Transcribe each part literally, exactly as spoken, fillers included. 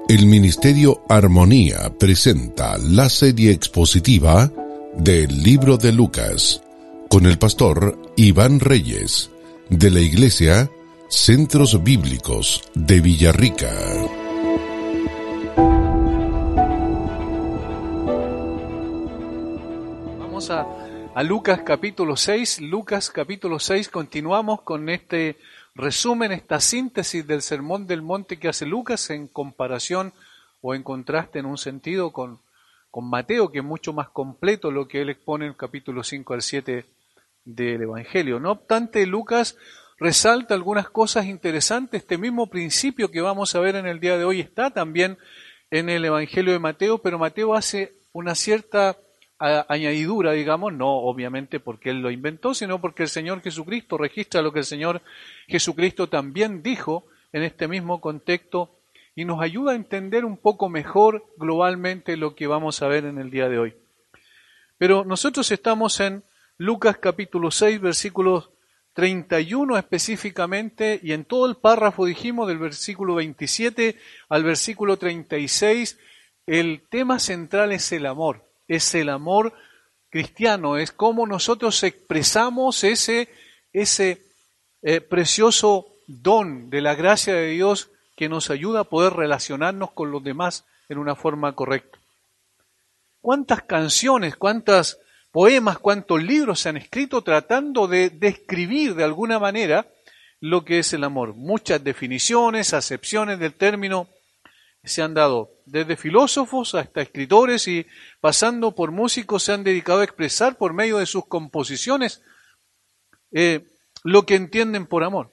El Ministerio Armonía presenta la serie expositiva del Libro de Lucas con el pastor Iván Reyes de la Iglesia Centros Bíblicos de Villarrica. Vamos a, a Lucas capítulo seis. Lucas capítulo seis, continuamos con este resumen, esta síntesis del Sermón del Monte que hace Lucas en comparación o en contraste en un sentido con, con Mateo, que es mucho más completo lo que él expone en el capítulo cinco al siete del Evangelio. No obstante, Lucas resalta algunas cosas interesantes. Este mismo principio que vamos a ver en el día de hoy está también en el Evangelio de Mateo, pero Mateo hace una cierta a, añadidura, digamos, no obviamente porque él lo inventó, sino porque el Señor Jesucristo registra lo que el Señor Jesucristo también dijo en este mismo contexto y nos ayuda a entender un poco mejor globalmente lo que vamos a ver en el día de hoy. Pero nosotros estamos en Lucas capítulo seis, versículos treinta y uno específicamente, y en todo el párrafo dijimos del versículo veintisiete al versículo treinta y seis, el tema central es el amor, es el amor cristiano, es cómo nosotros expresamos ese, ese eh, precioso don de la gracia de Dios que nos ayuda a poder relacionarnos con los demás en una forma correcta. ¿Cuántas canciones, cuántas poemas, cuántos libros se han escrito tratando de describir de alguna manera lo que es el amor? Muchas definiciones, acepciones del término se han dado, desde filósofos hasta escritores y pasando por músicos se han dedicado a expresar por medio de sus composiciones eh, lo que entienden por amor.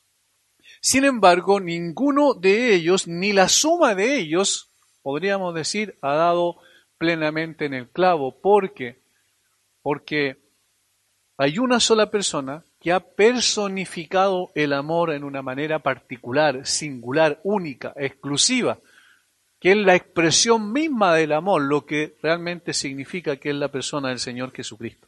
Sin embargo, ninguno de ellos, ni la suma de ellos, podríamos decir, ha dado plenamente en el clavo, porque Porque hay una sola persona que ha personificado el amor en una manera particular, singular, única, exclusiva, que es la expresión misma del amor, lo que realmente significa que es la persona del Señor Jesucristo.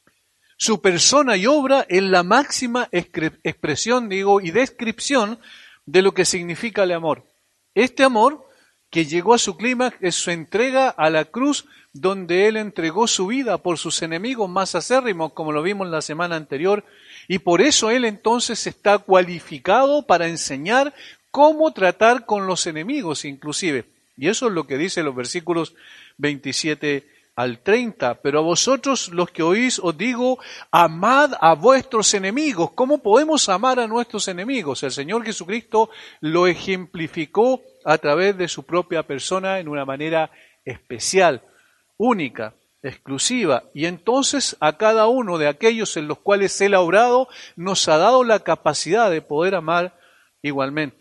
Su persona y obra es la máxima expresión, digo, y descripción de lo que significa el amor. Este amor que llegó a su clímax es su entrega a la cruz, donde Él entregó su vida por sus enemigos más acérrimos, como lo vimos la semana anterior, y por eso Él entonces está cualificado para enseñar cómo tratar con los enemigos inclusive. Y eso es lo que dice los versículos veintisiete al treinta. Pero a vosotros los que oís os digo, amad a vuestros enemigos. ¿Cómo podemos amar a nuestros enemigos? El Señor Jesucristo lo ejemplificó a través de su propia persona en una manera especial, única, exclusiva. Y entonces a cada uno de aquellos en los cuales Él ha obrado, nos ha dado la capacidad de poder amar igualmente.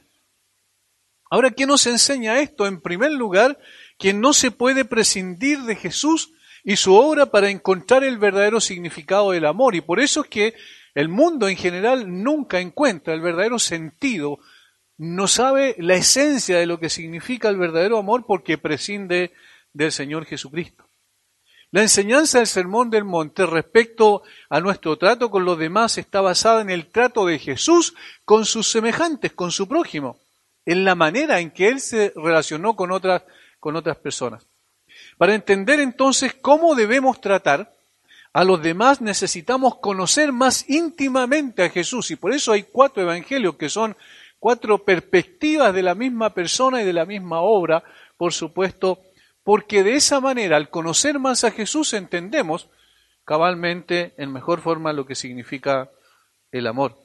Ahora, ¿qué nos enseña esto? En primer lugar, que no se puede prescindir de Jesús y su obra para encontrar el verdadero significado del amor. Y por eso es que el mundo en general nunca encuentra el verdadero sentido, no sabe la esencia de lo que significa el verdadero amor porque prescinde del Señor Jesucristo. La enseñanza del Sermón del Monte respecto a nuestro trato con los demás está basada en el trato de Jesús con sus semejantes, con su prójimo, en la manera en que Él se relacionó con otras, con otras personas. Para entender entonces cómo debemos tratar a los demás necesitamos conocer más íntimamente a Jesús, y por eso hay cuatro evangelios que son cuatro perspectivas de la misma persona y de la misma obra, por supuesto, porque de esa manera, al conocer más a Jesús, entendemos cabalmente, en mejor forma, lo que significa el amor.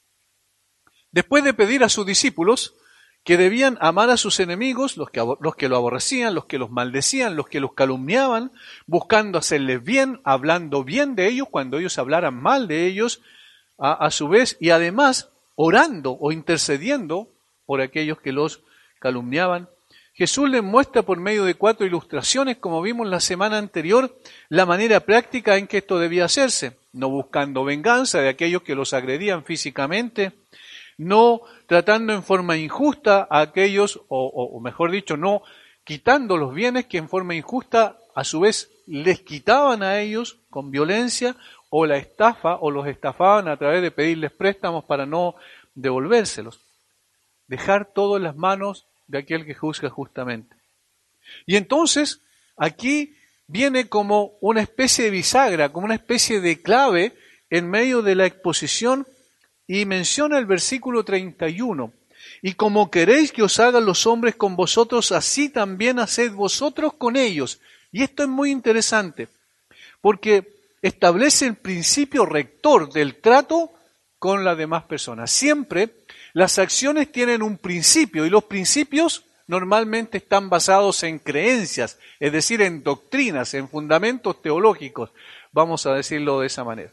Después de pedir a sus discípulos que debían amar a sus enemigos, los que, los que lo aborrecían, los que los maldecían, los que los calumniaban, buscando hacerles bien, hablando bien de ellos, cuando ellos hablaran mal de ellos, a, a su vez, y además orando o intercediendo por aquellos que los calumniaban. Jesús les muestra por medio de cuatro ilustraciones, como vimos la semana anterior, la manera práctica en que esto debía hacerse, no buscando venganza de aquellos que los agredían físicamente, no tratando en forma injusta a aquellos, o, o, o mejor dicho, no quitando los bienes que en forma injusta a su vez les quitaban a ellos con violencia, o la estafa, o los estafaban a través de pedirles préstamos para no devolvérselos. Dejar todo en las manos de aquel que juzga justamente. Y entonces, aquí viene como una especie de bisagra, como una especie de clave en medio de la exposición, y menciona el versículo treinta y uno. Y como queréis que os hagan los hombres con vosotros, así también haced vosotros con ellos. Y esto es muy interesante, porque establece el principio rector del trato con las demás personas. Siempre las acciones tienen un principio, y los principios normalmente están basados en creencias, es decir, en doctrinas, en fundamentos teológicos, vamos a decirlo de esa manera.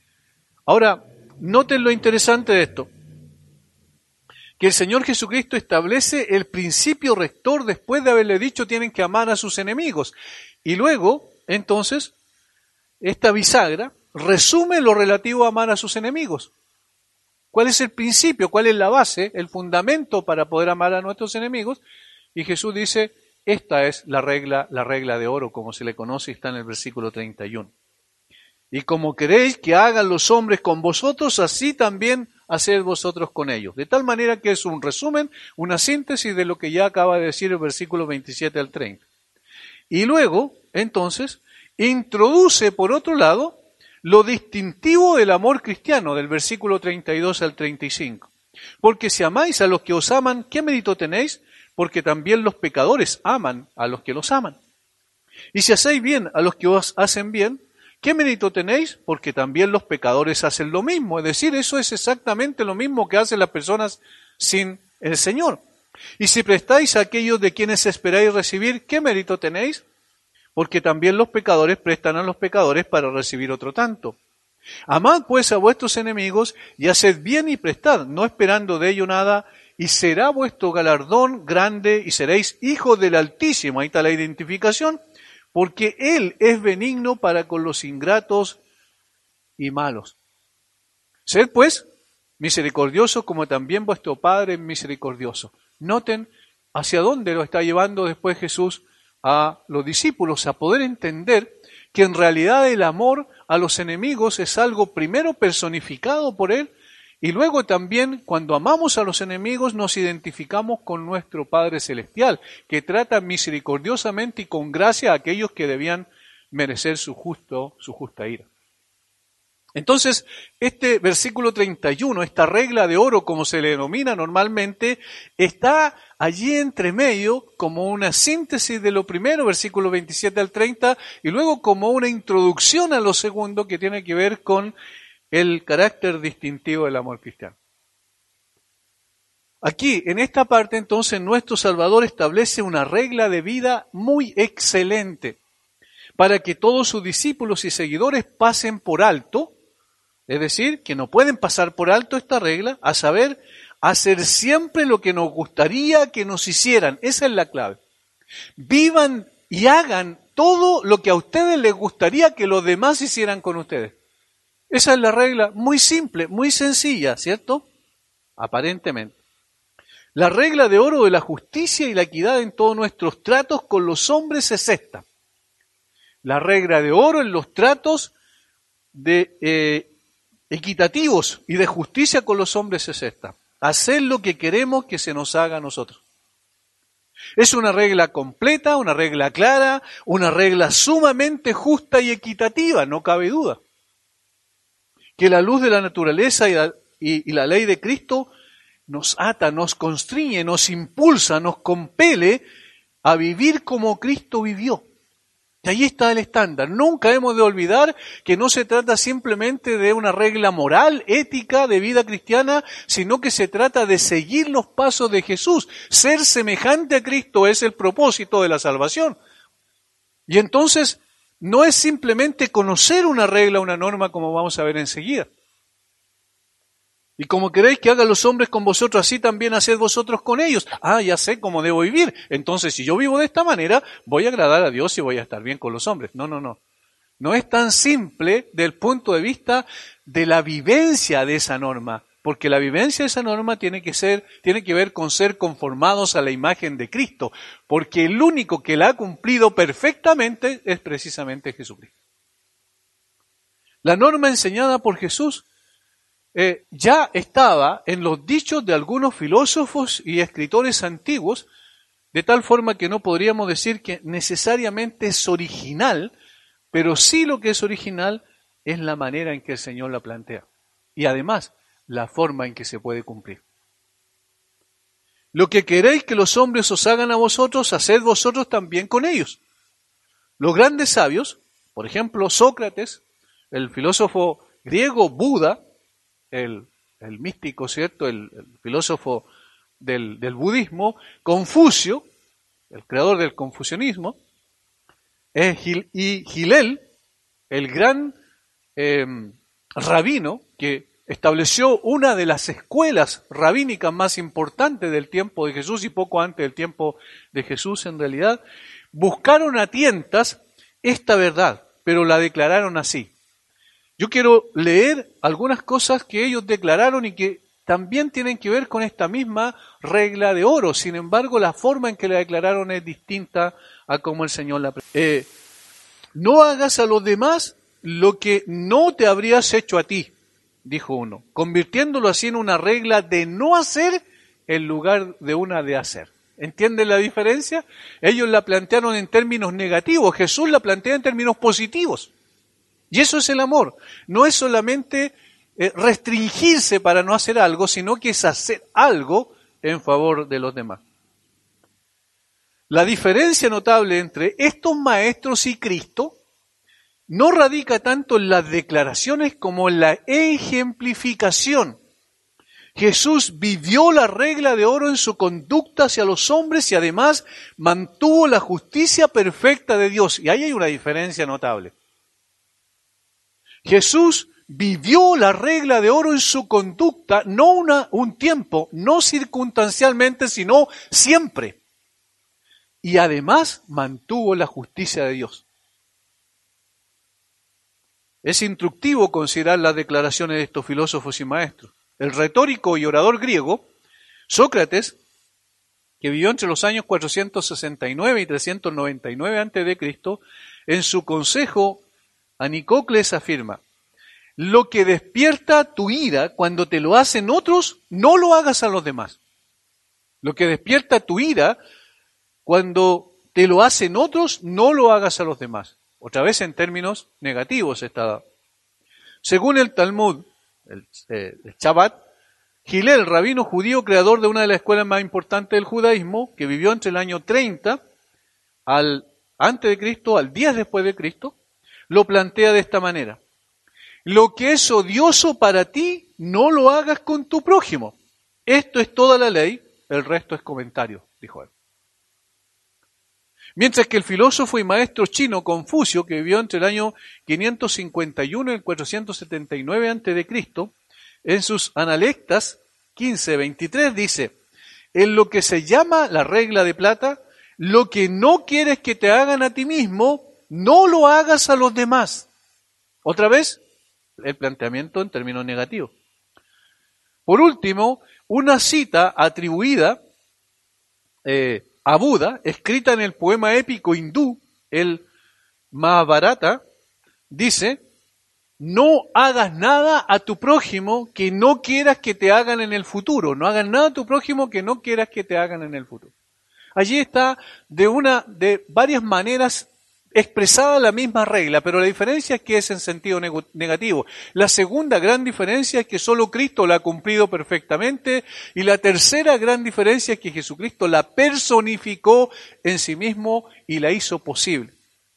Ahora, noten lo interesante de esto, que el Señor Jesucristo establece el principio rector después de haberle dicho tienen que amar a sus enemigos. Y luego, entonces, esta bisagra resume lo relativo a amar a sus enemigos. ¿Cuál es el principio? ¿Cuál es la base? El fundamento para poder amar a nuestros enemigos. Y Jesús dice, esta es la regla, la regla de oro, como se le conoce, y está en el versículo treinta y uno. Y como queréis que hagan los hombres con vosotros, así también haced vosotros con ellos. De tal manera que es un resumen, una síntesis de lo que ya acaba de decir el versículo veintisiete al treinta. Y luego, entonces, introduce por otro lado lo distintivo del amor cristiano, del versículo treinta y dos al treinta y cinco. Porque si amáis a los que os aman, ¿qué mérito tenéis? Porque también los pecadores aman a los que los aman. Y si hacéis bien a los que os hacen bien, ¿qué mérito tenéis? Porque también los pecadores hacen lo mismo. Es decir, eso es exactamente lo mismo que hacen las personas sin el Señor. Y si prestáis a aquellos de quienes esperáis recibir, ¿qué mérito tenéis? Porque también los pecadores prestan a los pecadores para recibir otro tanto. Amad pues a vuestros enemigos y haced bien y prestad, no esperando de ello nada, y será vuestro galardón grande y seréis hijos del Altísimo. Ahí está la identificación. Porque Él es benigno para con los ingratos y malos. Sed pues misericordiosos como también vuestro Padre es misericordioso. Noten hacia dónde lo está llevando después Jesús a los discípulos, a poder entender que en realidad el amor a los enemigos es algo primero personificado por Él, y luego también cuando amamos a los enemigos nos identificamos con nuestro Padre Celestial, que trata misericordiosamente y con gracia a aquellos que debían merecer su, justo, su justa ira. Entonces, este versículo treinta y uno, esta regla de oro como se le denomina normalmente, está allí entre medio como una síntesis de lo primero, versículo veintisiete al treinta, y luego como una introducción a lo segundo que tiene que ver con el carácter distintivo del amor cristiano. Aquí, en esta parte, entonces, nuestro Salvador establece una regla de vida muy excelente para que todos sus discípulos y seguidores pasen por alto, es decir, que no pueden pasar por alto esta regla, a saber, hacer siempre lo que nos gustaría que nos hicieran. Esa es la clave. Vivan y hagan todo lo que a ustedes les gustaría que los demás hicieran con ustedes. Esa es la regla, muy simple, muy sencilla, ¿cierto? Aparentemente. La regla de oro de la justicia y la equidad en todos nuestros tratos con los hombres es esta. La regla de oro en los tratos de, eh, equitativos y de justicia con los hombres es esta. Hacer lo que queremos que se nos haga a nosotros. Es una regla completa, una regla clara, una regla sumamente justa y equitativa, no cabe duda. Que la luz de la naturaleza y la, y, y la ley de Cristo nos ata, nos constriñe, nos impulsa, nos compele a vivir como Cristo vivió. Y ahí está el estándar. Nunca hemos de olvidar que no se trata simplemente de una regla moral, ética, de vida cristiana, sino que se trata de seguir los pasos de Jesús. Ser semejante a Cristo es el propósito de la salvación. Y entonces, no es simplemente conocer una regla, una norma, como vamos a ver enseguida. Y como queréis que hagan los hombres con vosotros, así también haced vosotros con ellos. Ah, ya sé cómo debo vivir. Entonces, si yo vivo de esta manera, voy a agradar a Dios y voy a estar bien con los hombres. No, no, no. No es tan simple del punto de vista de la vivencia de esa norma. Porque la vivencia de esa norma tiene que ser, tiene que ver con ser conformados a la imagen de Cristo. Porque el único que la ha cumplido perfectamente es precisamente Jesucristo. La norma enseñada por Jesús eh, ya estaba en los dichos de algunos filósofos y escritores antiguos, de tal forma que no podríamos decir que necesariamente es original, pero sí lo que es original es la manera en que el Señor la plantea. Y además, la forma en que se puede cumplir. Lo que queréis que los hombres os hagan a vosotros, haced vosotros también con ellos. Los grandes sabios, por ejemplo, Sócrates, el filósofo griego, Buda, el, el místico, ¿cierto?, el, el filósofo del, del budismo, Confucio, el creador del confucianismo, eh, Gil, y Hillel, el gran eh, rabino que estableció una de las escuelas rabínicas más importantes del tiempo de Jesús y poco antes del tiempo de Jesús en realidad, buscaron a tientas esta verdad, pero la declararon así. Yo quiero leer algunas cosas que ellos declararon y que también tienen que ver con esta misma regla de oro. Sin embargo, la forma en que la declararon es distinta a como el Señor la presentó. Eh, no hagas a los demás lo que no te habrías hecho a ti, dijo uno, convirtiéndolo así en una regla de no hacer en lugar de una de hacer. ¿Entienden la diferencia? Ellos la plantearon en términos negativos, Jesús la plantea en términos positivos. Y eso es el amor. No es solamente eh, restringirse para no hacer algo, sino que es hacer algo en favor de los demás. La diferencia notable entre estos maestros y Cristo no radica tanto en las declaraciones como en la ejemplificación. Jesús vivió la regla de oro en su conducta hacia los hombres y además mantuvo la justicia perfecta de Dios. Y ahí hay una diferencia notable. Jesús vivió la regla de oro en su conducta, no una, un tiempo, no circunstancialmente, sino siempre. Y además mantuvo la justicia de Dios. Es instructivo considerar las declaraciones de estos filósofos y maestros. El retórico y orador griego, Sócrates, que vivió entre los años cuatrocientos sesenta y nueve y trescientos noventa y nueve antes de Cristo, en su consejo a Nicocles afirma: lo que despierta tu ira cuando te lo hacen otros, no lo hagas a los demás. Lo que despierta tu ira cuando te lo hacen otros, no lo hagas a los demás. Otra vez en términos negativos está dado. Según el Talmud, el, eh, el Shabbat, Hillel, rabino judío, creador de una de las escuelas más importantes del judaísmo, que vivió entre el año treinta al antes de Cristo al diez después de Cristo, lo plantea de esta manera: lo que es odioso para ti, no lo hagas con tu prójimo. Esto es toda la ley, el resto es comentario, dijo él. Mientras que el filósofo y maestro chino Confucio, que vivió entre el año quinientos cincuenta y uno y el cuatrocientos setenta y nueve antes de Cristo, en sus Analectas quince veintitrés dice: en lo que se llama la regla de plata, lo que no quieres que te hagan a ti mismo, no lo hagas a los demás. Otra vez, el planteamiento en términos negativos. Por último, una cita atribuida eh, a Buda, escrita en el poema épico hindú, el Mahabharata, dice: no hagas nada a tu prójimo que no quieras que te hagan en el futuro. No hagas nada a tu prójimo que no quieras que te hagan en el futuro. Allí está de una, de varias maneras expresada la misma regla, pero la diferencia es que es en sentido negativo. La segunda gran diferencia es que solo Cristo la ha cumplido perfectamente, y la tercera gran diferencia es que Jesucristo la personificó en sí mismo y la hizo posible.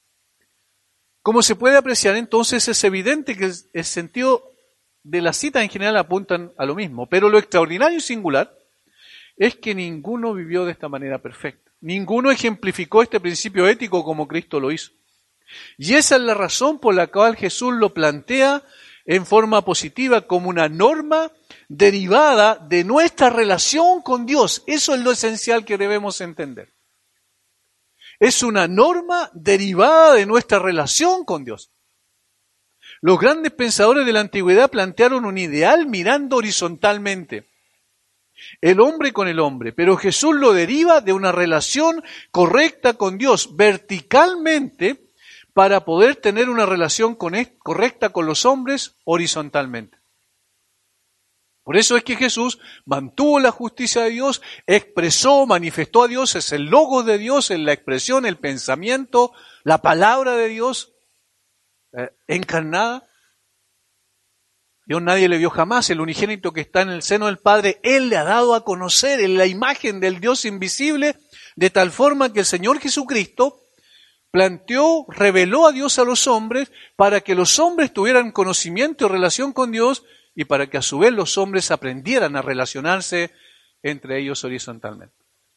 Como se puede apreciar, entonces es evidente que el sentido de las citas en general apuntan a lo mismo, pero lo extraordinario y singular es que ninguno vivió de esta manera perfecta. Ninguno ejemplificó este principio ético como Cristo lo hizo. Y esa es la razón por la cual Jesús lo plantea en forma positiva como una norma derivada de nuestra relación con Dios. Eso es lo esencial que debemos entender. Es una norma derivada de nuestra relación con Dios. Los grandes pensadores de la antigüedad plantearon un ideal mirando horizontalmente, el hombre con el hombre, pero Jesús lo deriva de una relación correcta con Dios, verticalmente, para poder tener una relación con él, correcta con los hombres horizontalmente. Por eso es que Jesús mantuvo la justicia de Dios, expresó, manifestó a Dios, es el logos de Dios, es la expresión, el pensamiento, la palabra de Dios eh, encarnada. Dios nadie le vio jamás, el unigénito que está en el seno del Padre, Él le ha dado a conocer en la imagen del Dios invisible, de tal forma que el Señor Jesucristo planteó, reveló a Dios a los hombres para que los hombres tuvieran conocimiento y relación con Dios y para que a su vez los hombres aprendieran a relacionarse entre ellos horizontalmente.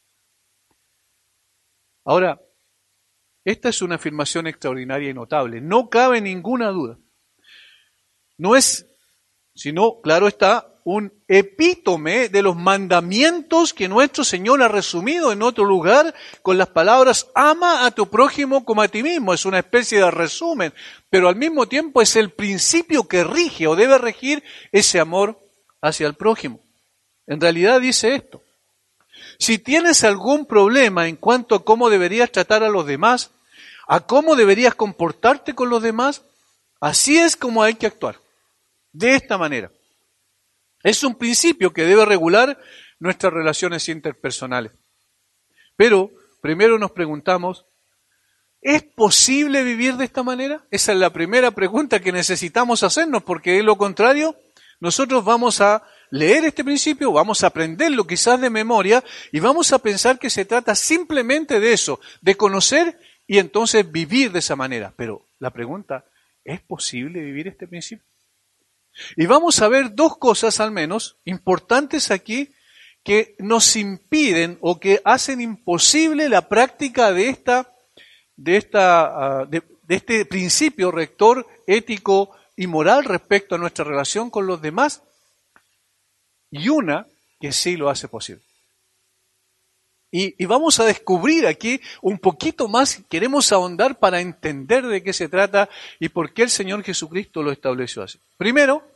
Ahora, esta es una afirmación extraordinaria y notable, no cabe ninguna duda. No es, sino, claro está, un epítome de los mandamientos que nuestro Señor ha resumido en otro lugar con las palabras ama a tu prójimo como a ti mismo. Es una especie de resumen, pero al mismo tiempo es el principio que rige o debe regir ese amor hacia el prójimo. En realidad dice esto: si tienes algún problema en cuanto a cómo deberías tratar a los demás, a cómo deberías comportarte con los demás, así es como hay que actuar, de esta manera. Es un principio que debe regular nuestras relaciones interpersonales. Pero primero nos preguntamos, ¿es posible vivir de esta manera? Esa es la primera pregunta que necesitamos hacernos, porque de lo contrario, nosotros vamos a leer este principio, vamos a aprenderlo quizás de memoria y vamos a pensar que se trata simplemente de eso, de conocer y entonces vivir de esa manera. Pero la pregunta, ¿es posible vivir este principio? Y vamos a ver dos cosas al menos importantes aquí que nos impiden o que hacen imposible la práctica de esta, de esta, de, de este principio rector ético y moral respecto a nuestra relación con los demás, y una que sí lo hace posible. Y, y vamos a descubrir aquí un poquito más, queremos ahondar para entender de qué se trata y por qué el Señor Jesucristo lo estableció así. Primero,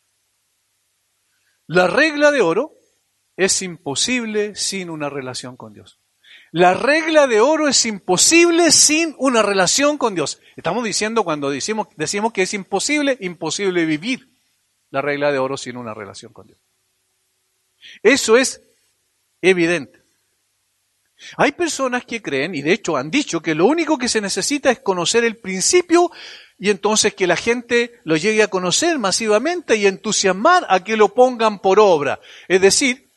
la regla de oro es imposible sin una relación con Dios. La regla de oro es imposible sin una relación con Dios. Estamos diciendo, cuando decimos, decimos que es imposible, imposible vivir la regla de oro sin una relación con Dios. Eso es evidente. Hay personas que creen, y de hecho han dicho, que lo único que se necesita es conocer el principio y entonces que la gente lo llegue a conocer masivamente y entusiasmar a que lo pongan por obra. Es decir,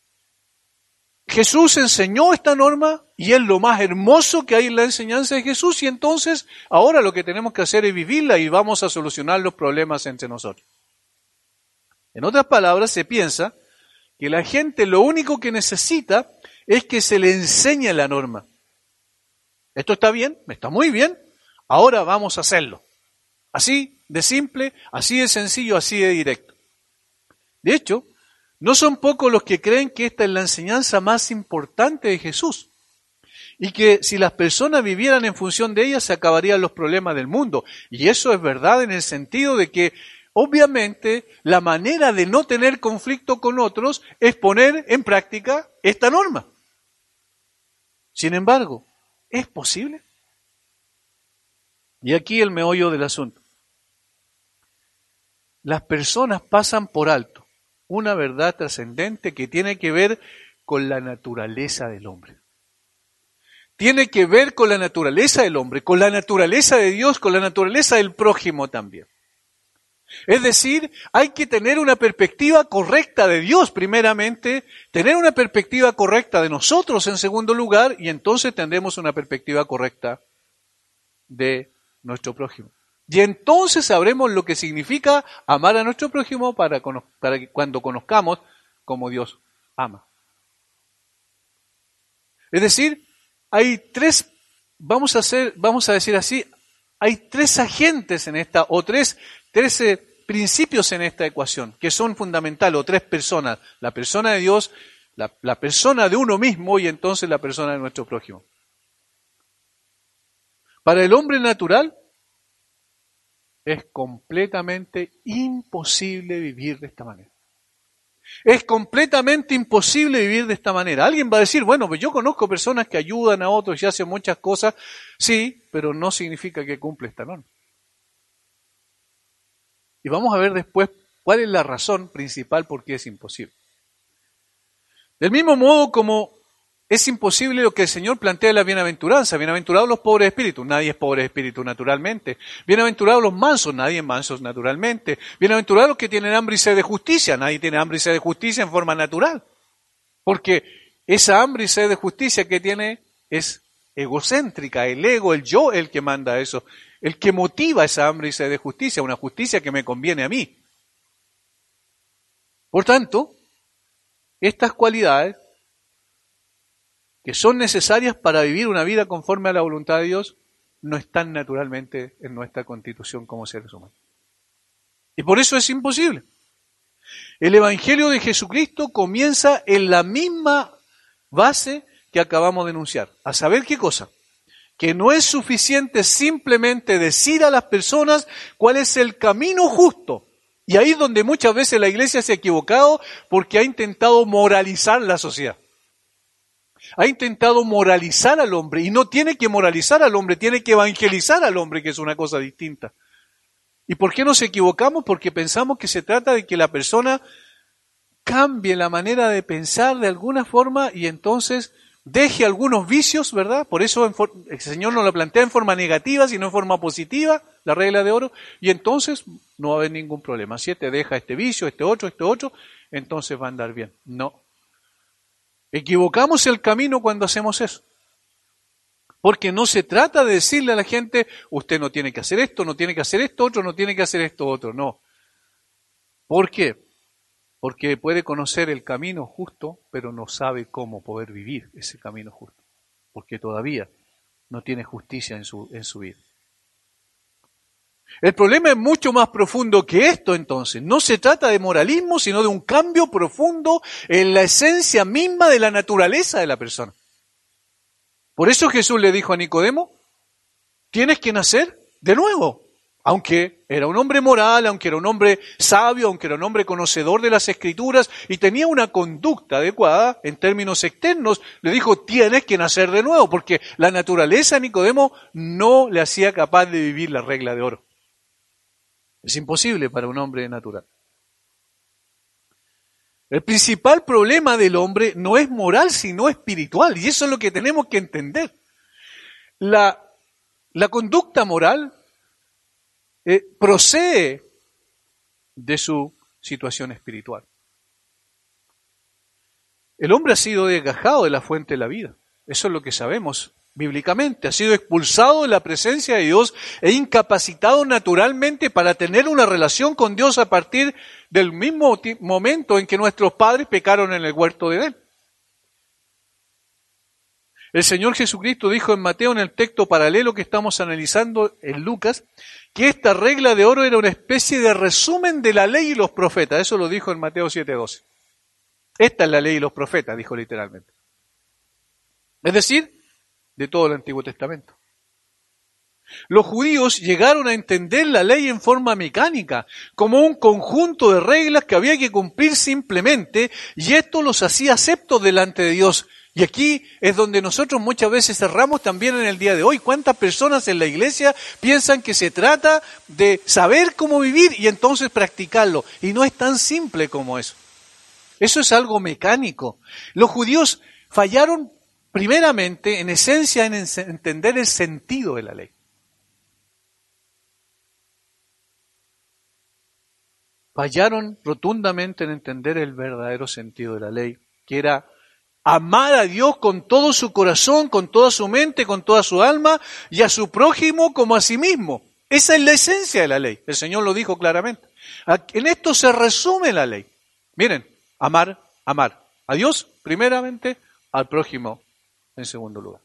Jesús enseñó esta norma y es lo más hermoso que hay en la enseñanza de Jesús y entonces ahora lo que tenemos que hacer es vivirla y vamos a solucionar los problemas entre nosotros. En otras palabras, se piensa que la gente lo único que necesita es que se le enseñe la norma. Esto está bien, está muy bien, ahora vamos a hacerlo. Así de simple, así de sencillo, así de directo. De hecho, no son pocos los que creen que esta es la enseñanza más importante de Jesús y que si las personas vivieran en función de ella se acabarían los problemas del mundo. Y eso es verdad en el sentido de que obviamente la manera de no tener conflicto con otros es poner en práctica esta norma. Sin embargo, ¿es posible? Y aquí el meollo del asunto. Las personas pasan por alto una verdad trascendente que tiene que ver con la naturaleza del hombre. Tiene que ver con la naturaleza del hombre, con la naturaleza de Dios, con la naturaleza del prójimo también. Es decir, hay que tener una perspectiva correcta de Dios primeramente, tener una perspectiva correcta de nosotros en segundo lugar, y entonces tendremos una perspectiva correcta de nuestro prójimo. Y entonces sabremos lo que significa amar a nuestro prójimo para, para que cuando conozcamos cómo Dios ama. Es decir, hay tres, vamos a hacer, vamos a decir así, hay tres agentes en esta, o tres, trece principios en esta ecuación, que son fundamentales, o tres personas, la persona de Dios, la, la persona de uno mismo y entonces la persona de nuestro prójimo. Para el hombre natural es completamente imposible vivir de esta manera. Es completamente imposible vivir de esta manera. Alguien va a decir, bueno, pues yo conozco personas que ayudan a otros y hacen muchas cosas, sí, pero no significa que cumple esta norma. Y vamos a ver después ¿Cuál es la razón principal por qué es imposible? Del mismo modo como es imposible lo que el Señor plantea en la bienaventuranza. Bienaventurados los pobres de espíritu. Nadie es pobre de espíritu naturalmente. Bienaventurados los mansos. Nadie es mansos naturalmente. Bienaventurados los que tienen hambre y sed de justicia. Nadie tiene hambre y sed de justicia en forma natural. Porque esa hambre y sed de justicia que tiene es egocéntrica. El ego, el yo, el que manda eso. El que motiva esa hambre y sed de justicia. Una justicia que me conviene a mí. Por tanto, estas cualidades que son necesarias para vivir una vida conforme a la voluntad de Dios, no están naturalmente en nuestra constitución como seres humanos. Y por eso es imposible. El Evangelio de Jesucristo comienza en la misma base que acabamos de enunciar. A saber qué cosa. Que no es suficiente simplemente decir a las personas cuál es el camino justo. Y ahí es donde muchas veces la iglesia se ha equivocado porque ha intentado moralizar la sociedad. Ha intentado moralizar al hombre y no tiene que moralizar al hombre, tiene que evangelizar al hombre, que es una cosa distinta. ¿Y por qué nos equivocamos? Porque pensamos que se trata de que la persona cambie la manera de pensar de alguna forma y entonces deje algunos vicios, ¿verdad? Por eso el Señor nos lo plantea en forma negativa, sino en forma positiva, la regla de oro, y entonces no va a haber ningún problema. Si te deja este vicio, este otro, este otro, entonces va a andar bien. No. Equivocamos el camino cuando hacemos eso. Porque no se trata de decirle a la gente, usted no tiene que hacer esto, no tiene que hacer esto, otro no tiene que hacer esto, otro. No. ¿Por qué? Porque puede conocer el camino justo, pero no sabe cómo poder vivir ese camino justo. Porque todavía no tiene justicia en su, en su vida. El problema es mucho más profundo que esto entonces. No se trata de moralismo, sino de un cambio profundo en la esencia misma de la naturaleza de la persona. Por eso Jesús le dijo a Nicodemo, tienes que nacer de nuevo. Aunque era un hombre moral, aunque era un hombre sabio, aunque era un hombre conocedor de las Escrituras y tenía una conducta adecuada en términos externos, le dijo, tienes que nacer de nuevo, porque la naturaleza de Nicodemo no le hacía capaz de vivir la regla de oro. Es imposible para un hombre natural. El principal problema del hombre no es moral, sino espiritual, y eso es lo que tenemos que entender. La, la conducta moral eh, procede de su situación espiritual. El hombre ha sido desgajado de la fuente de la vida, eso es lo que sabemos bíblicamente, ha sido expulsado de la presencia de Dios e incapacitado naturalmente para tener una relación con Dios a partir del mismo momento en que nuestros padres pecaron en el huerto de Edén. El Señor Jesucristo dijo en Mateo, en el texto paralelo que estamos analizando en Lucas, que esta regla de oro era una especie de resumen de la ley y los profetas. Eso lo dijo en Mateo siete doce. Esta es la ley y los profetas, dijo literalmente. Es decir, de todo el Antiguo Testamento. Los judíos llegaron a entender la ley en forma mecánica, como un conjunto de reglas que había que cumplir simplemente, y esto los hacía aceptos delante de Dios. Y aquí es donde nosotros muchas veces cerramos también en el día de hoy. ¿Cuántas personas en la iglesia piensan que se trata de saber cómo vivir y entonces practicarlo? Y no es tan simple como eso. Eso es algo mecánico. Los judíos fallaron primeramente, en esencia, en entender el sentido de la ley. Fallaron rotundamente en entender el verdadero sentido de la ley, que era amar a Dios con todo su corazón, con toda su mente, con toda su alma, y a su prójimo como a sí mismo. Esa es la esencia de la ley. El Señor lo dijo claramente. En esto se resume la ley. Miren, amar, amar. A Dios, primeramente, al prójimo, en segundo lugar.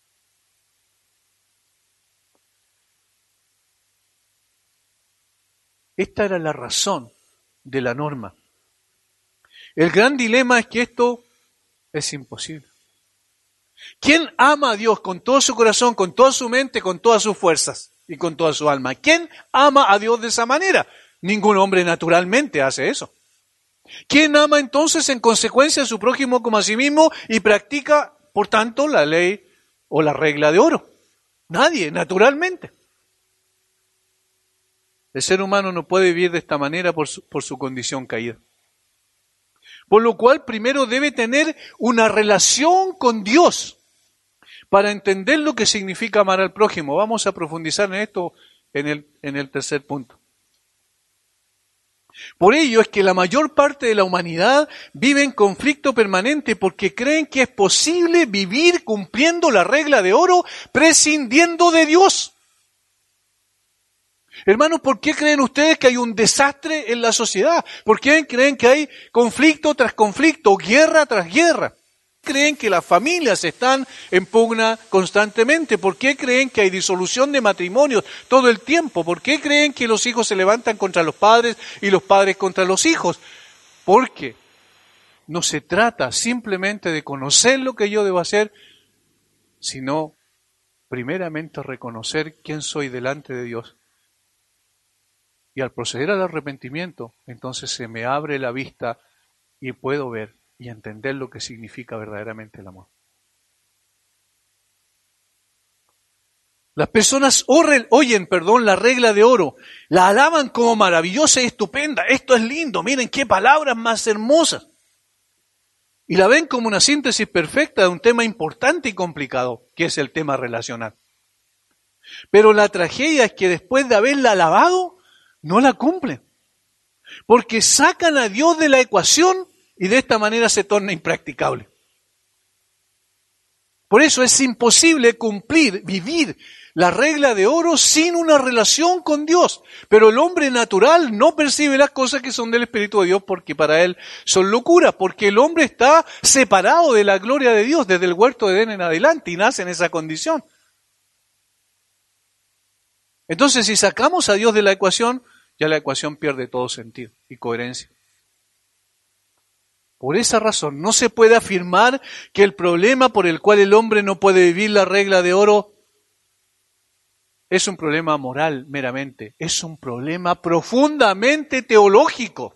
Esta era la razón de la norma. El gran dilema es que esto es imposible. ¿Quién ama a Dios con todo su corazón, con toda su mente, con todas sus fuerzas y con toda su alma? ¿Quién ama a Dios de esa manera? Ningún hombre naturalmente hace eso. ¿Quién ama entonces en consecuencia a su prójimo como a sí mismo y practica, por tanto, la ley o la regla de oro? Nadie, naturalmente. El ser humano no puede vivir de esta manera por su, por su condición caída. Por lo cual primero debe tener una relación con Dios para entender lo que significa amar al prójimo. Vamos a profundizar en esto en el, en el tercer punto. Por ello es que la mayor parte de la humanidad vive en conflicto permanente porque creen que es posible vivir cumpliendo la regla de oro prescindiendo de Dios. Hermanos, ¿por qué creen ustedes que hay un desastre en la sociedad? ¿Por qué creen que hay conflicto tras conflicto, guerra tras guerra? ¿Creen que las familias están en pugna constantemente? ¿Por qué creen que hay disolución de matrimonios todo el tiempo? ¿Por qué creen que los hijos se levantan contra los padres y los padres contra los hijos? Porque no se trata simplemente de conocer lo que yo debo hacer, sino primeramente reconocer quién soy delante de Dios. Y al proceder al arrepentimiento, entonces se me abre la vista y puedo ver y entender lo que significa verdaderamente el amor. Las personas oyen, perdón, la regla de oro, la alaban como maravillosa y estupenda. Esto es lindo, miren qué palabras más hermosas. Y la ven como una síntesis perfecta de un tema importante y complicado, que es el tema relacional. Pero la tragedia es que después de haberla alabado, no la cumplen, porque sacan a Dios de la ecuación y de esta manera se torna impracticable. Por eso es imposible cumplir, vivir la regla de oro sin una relación con Dios. Pero el hombre natural no percibe las cosas que son del Espíritu de Dios porque para él son locura, porque el hombre está separado de la gloria de Dios desde el huerto de Edén en adelante y nace en esa condición. Entonces, si sacamos a Dios de la ecuación, ya la ecuación pierde todo sentido y coherencia. Por esa razón, no se puede afirmar que el problema por el cual el hombre no puede vivir la regla de oro es un problema moral meramente, es un problema profundamente teológico.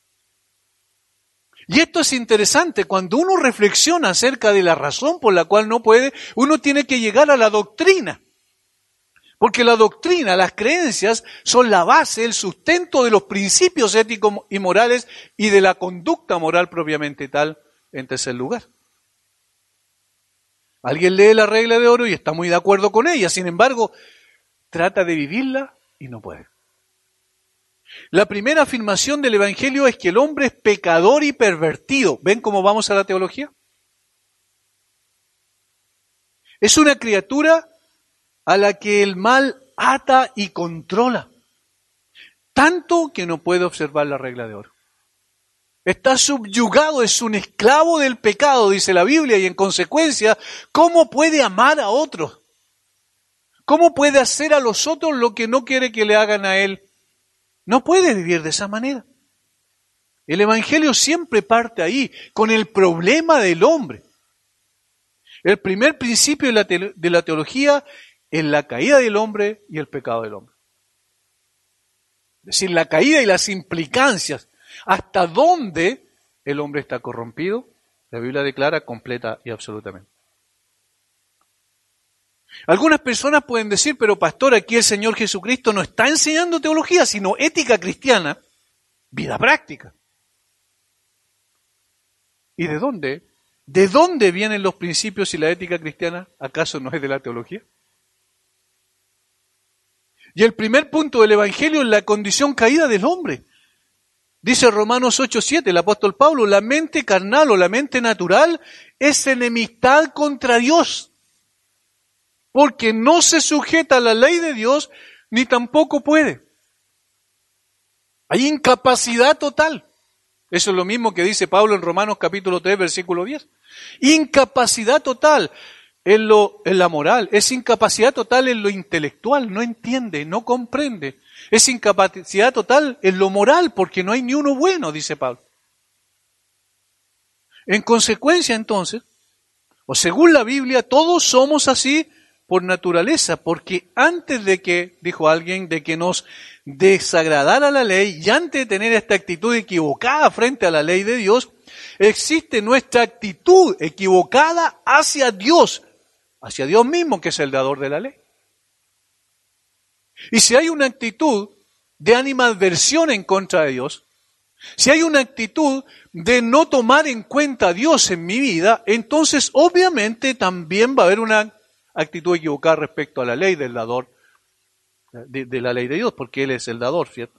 Y esto es interesante, cuando uno reflexiona acerca de la razón por la cual no puede, uno tiene que llegar a la doctrina. Porque la doctrina, las creencias, son la base, el sustento de los principios éticos y morales y de la conducta moral propiamente tal, en tercer lugar. Alguien lee la regla de oro y está muy de acuerdo con ella, sin embargo, trata de vivirla y no puede. La primera afirmación del Evangelio es que el hombre es pecador y pervertido. ¿Ven cómo vamos a la teología? Es una criatura a la que el mal ata y controla, tanto que no puede observar la regla de oro. Está subyugado, es un esclavo del pecado, dice la Biblia, y en consecuencia, ¿cómo puede amar a otros? ¿Cómo puede hacer a los otros lo que no quiere que le hagan a él? No puede vivir de esa manera. El Evangelio siempre parte ahí, con el problema del hombre. El primer principio de la, te- de la teología es la caída del hombre y el pecado del hombre. Es decir, la caída y las implicancias, hasta dónde el hombre está corrompido, la Biblia declara completa y absolutamente. Algunas personas pueden decir, pero pastor, aquí el Señor Jesucristo no está enseñando teología, sino ética cristiana, vida práctica. ¿Y de dónde? ¿De dónde vienen los principios y la ética cristiana? ¿Acaso no es de la teología? Y el primer punto del Evangelio es la condición caída del hombre. Dice Romanos ocho siete, el apóstol Pablo, la mente carnal o la mente natural es enemistad contra Dios, porque no se sujeta a la ley de Dios, ni tampoco puede. Hay incapacidad total. Eso es lo mismo que dice Pablo en Romanos capítulo tres, versículo diez. Incapacidad total en, lo, en la moral, es incapacidad total en lo intelectual, no entiende, no comprende. Es incapacidad total en lo moral, porque no hay ni uno bueno, dice Pablo. En consecuencia, entonces, o según la Biblia, todos somos así por naturaleza, porque antes de que, dijo alguien, de que nos desagradara la ley, y antes de tener esta actitud equivocada frente a la ley de Dios, existe nuestra actitud equivocada hacia Dios, hacia Dios mismo, que es el dador de la ley. Y si hay una actitud de animadversión en contra de Dios, si hay una actitud de no tomar en cuenta a Dios en mi vida, entonces obviamente también va a haber una actitud equivocada respecto a la ley del dador, de, de la ley de Dios, porque Él es el dador, ¿cierto?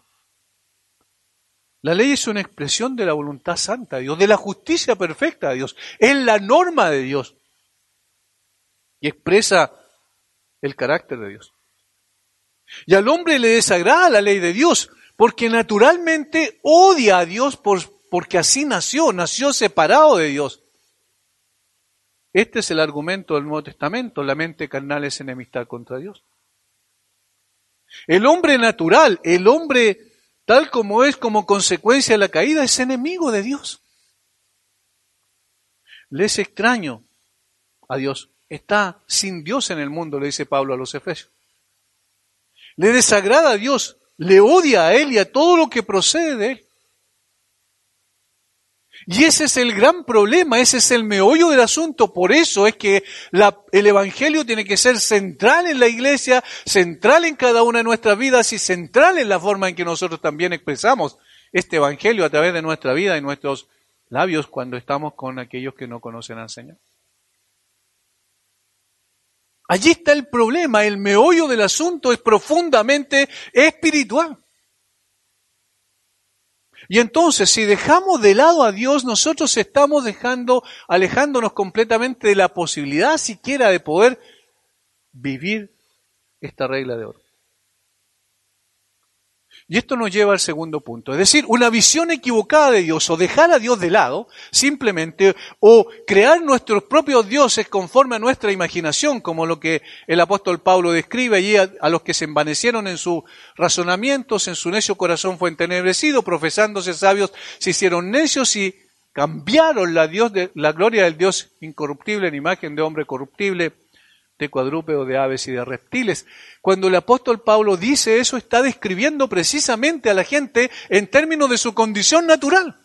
La ley es una expresión de la voluntad santa de Dios, de la justicia perfecta de Dios, es la norma de Dios y expresa el carácter de Dios. Y al hombre le desagrada la ley de Dios, porque naturalmente odia a Dios por, porque así nació, nació separado de Dios. Este es el argumento del Nuevo Testamento, la mente carnal es enemistad contra Dios. El hombre natural, el hombre tal como es como consecuencia de la caída, es enemigo de Dios. Le es extraño a Dios, está sin Dios en el mundo, le dice Pablo a los Efesios. Le desagrada a Dios, le odia a Él y a todo lo que procede de Él. Y ese es el gran problema, ese es el meollo del asunto. Por eso es que la, el Evangelio tiene que ser central en la iglesia, central en cada una de nuestras vidas y central en la forma en que nosotros también expresamos este Evangelio a través de nuestra vida y nuestros labios cuando estamos con aquellos que no conocen al Señor. Allí está el problema, el meollo del asunto es profundamente espiritual. Y entonces, si dejamos de lado a Dios, nosotros estamos dejando, alejándonos completamente de la posibilidad siquiera de poder vivir esta regla de oro. Y esto nos lleva al segundo punto, es decir, una visión equivocada de Dios o dejar a Dios de lado, simplemente, o crear nuestros propios dioses conforme a nuestra imaginación, como lo que el apóstol Pablo describe allí a, a los que se envanecieron en sus razonamientos, en su necio corazón fue entenebrecido, profesándose sabios, se hicieron necios y cambiaron la, Dios de, la gloria del Dios incorruptible en imagen de hombre corruptible, de cuadrúpedos, de aves y de reptiles. Cuando el apóstol Pablo dice eso, está describiendo precisamente a la gente en términos de su condición natural.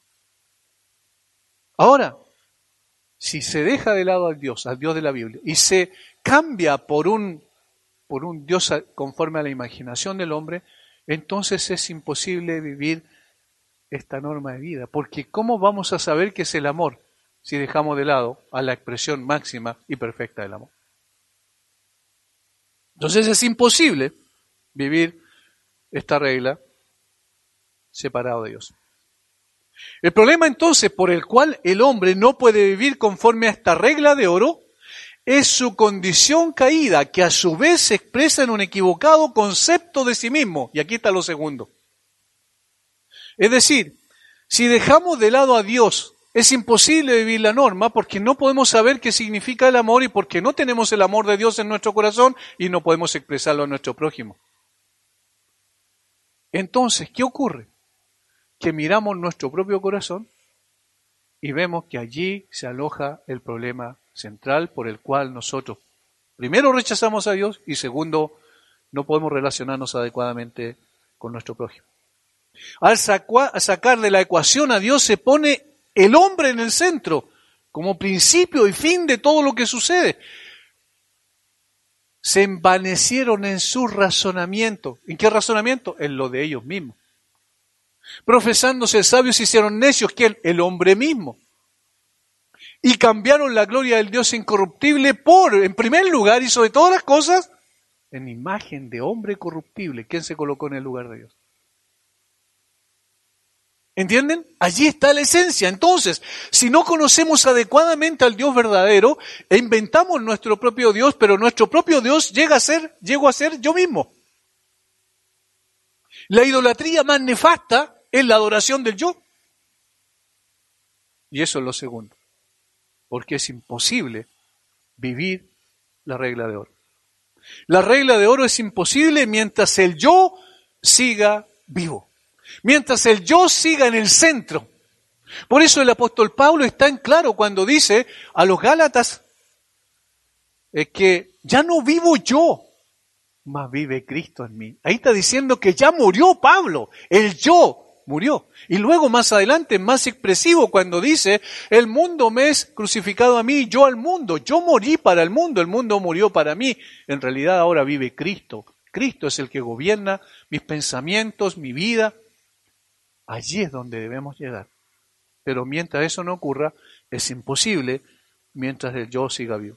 Ahora, si se deja de lado al Dios, al Dios de la Biblia, y se cambia por un, por un Dios conforme a la imaginación del hombre, entonces es imposible vivir esta norma de vida. Porque ¿cómo vamos a saber qué es el amor si dejamos de lado a la expresión máxima y perfecta del amor? Entonces es imposible vivir esta regla separado de Dios. El problema entonces por el cual el hombre no puede vivir conforme a esta regla de oro es su condición caída, que a su vez se expresa en un equivocado concepto de sí mismo. Y aquí está lo segundo. Es decir, si dejamos de lado a Dios, es imposible vivir la norma porque no podemos saber qué significa el amor y porque no tenemos el amor de Dios en nuestro corazón y no podemos expresarlo a nuestro prójimo. Entonces, ¿qué ocurre? Que miramos nuestro propio corazón y vemos que allí se aloja el problema central por el cual nosotros, primero, rechazamos a Dios y segundo, no podemos relacionarnos adecuadamente con nuestro prójimo. Al sacar de la ecuación a Dios se pone el hombre en el centro, como principio y fin de todo lo que sucede. Se envanecieron en su razonamiento. ¿En qué razonamiento? En lo de ellos mismos. Profesándose sabios se hicieron necios, ¿quién? El hombre mismo. Y cambiaron la gloria del Dios incorruptible por, en primer lugar y sobre todas las cosas, en imagen de hombre corruptible. ¿Quién se colocó en el lugar de Dios? ¿Entienden? Allí está la esencia. Entonces, si no conocemos adecuadamente al Dios verdadero, e inventamos nuestro propio Dios, pero nuestro propio Dios llega a ser, llego a ser yo mismo. La idolatría más nefasta es la adoración del yo. Y eso es lo segundo. Porque es imposible vivir la regla de oro. La regla de oro es imposible mientras el yo siga vivo. Mientras el yo siga en el centro. Por eso el apóstol Pablo está en claro cuando dice a los Gálatas eh, que ya no vivo yo, mas vive Cristo en mí. Ahí está diciendo que ya murió Pablo, el yo murió. Y luego más adelante, más expresivo, cuando dice, el mundo me es crucificado a mí, yo al mundo. Yo morí para el mundo, el mundo murió para mí. En realidad ahora vive Cristo Cristo es el que gobierna mis pensamientos, mi vida. Allí es donde debemos llegar. Pero mientras eso no ocurra, es imposible mientras el yo siga vivo.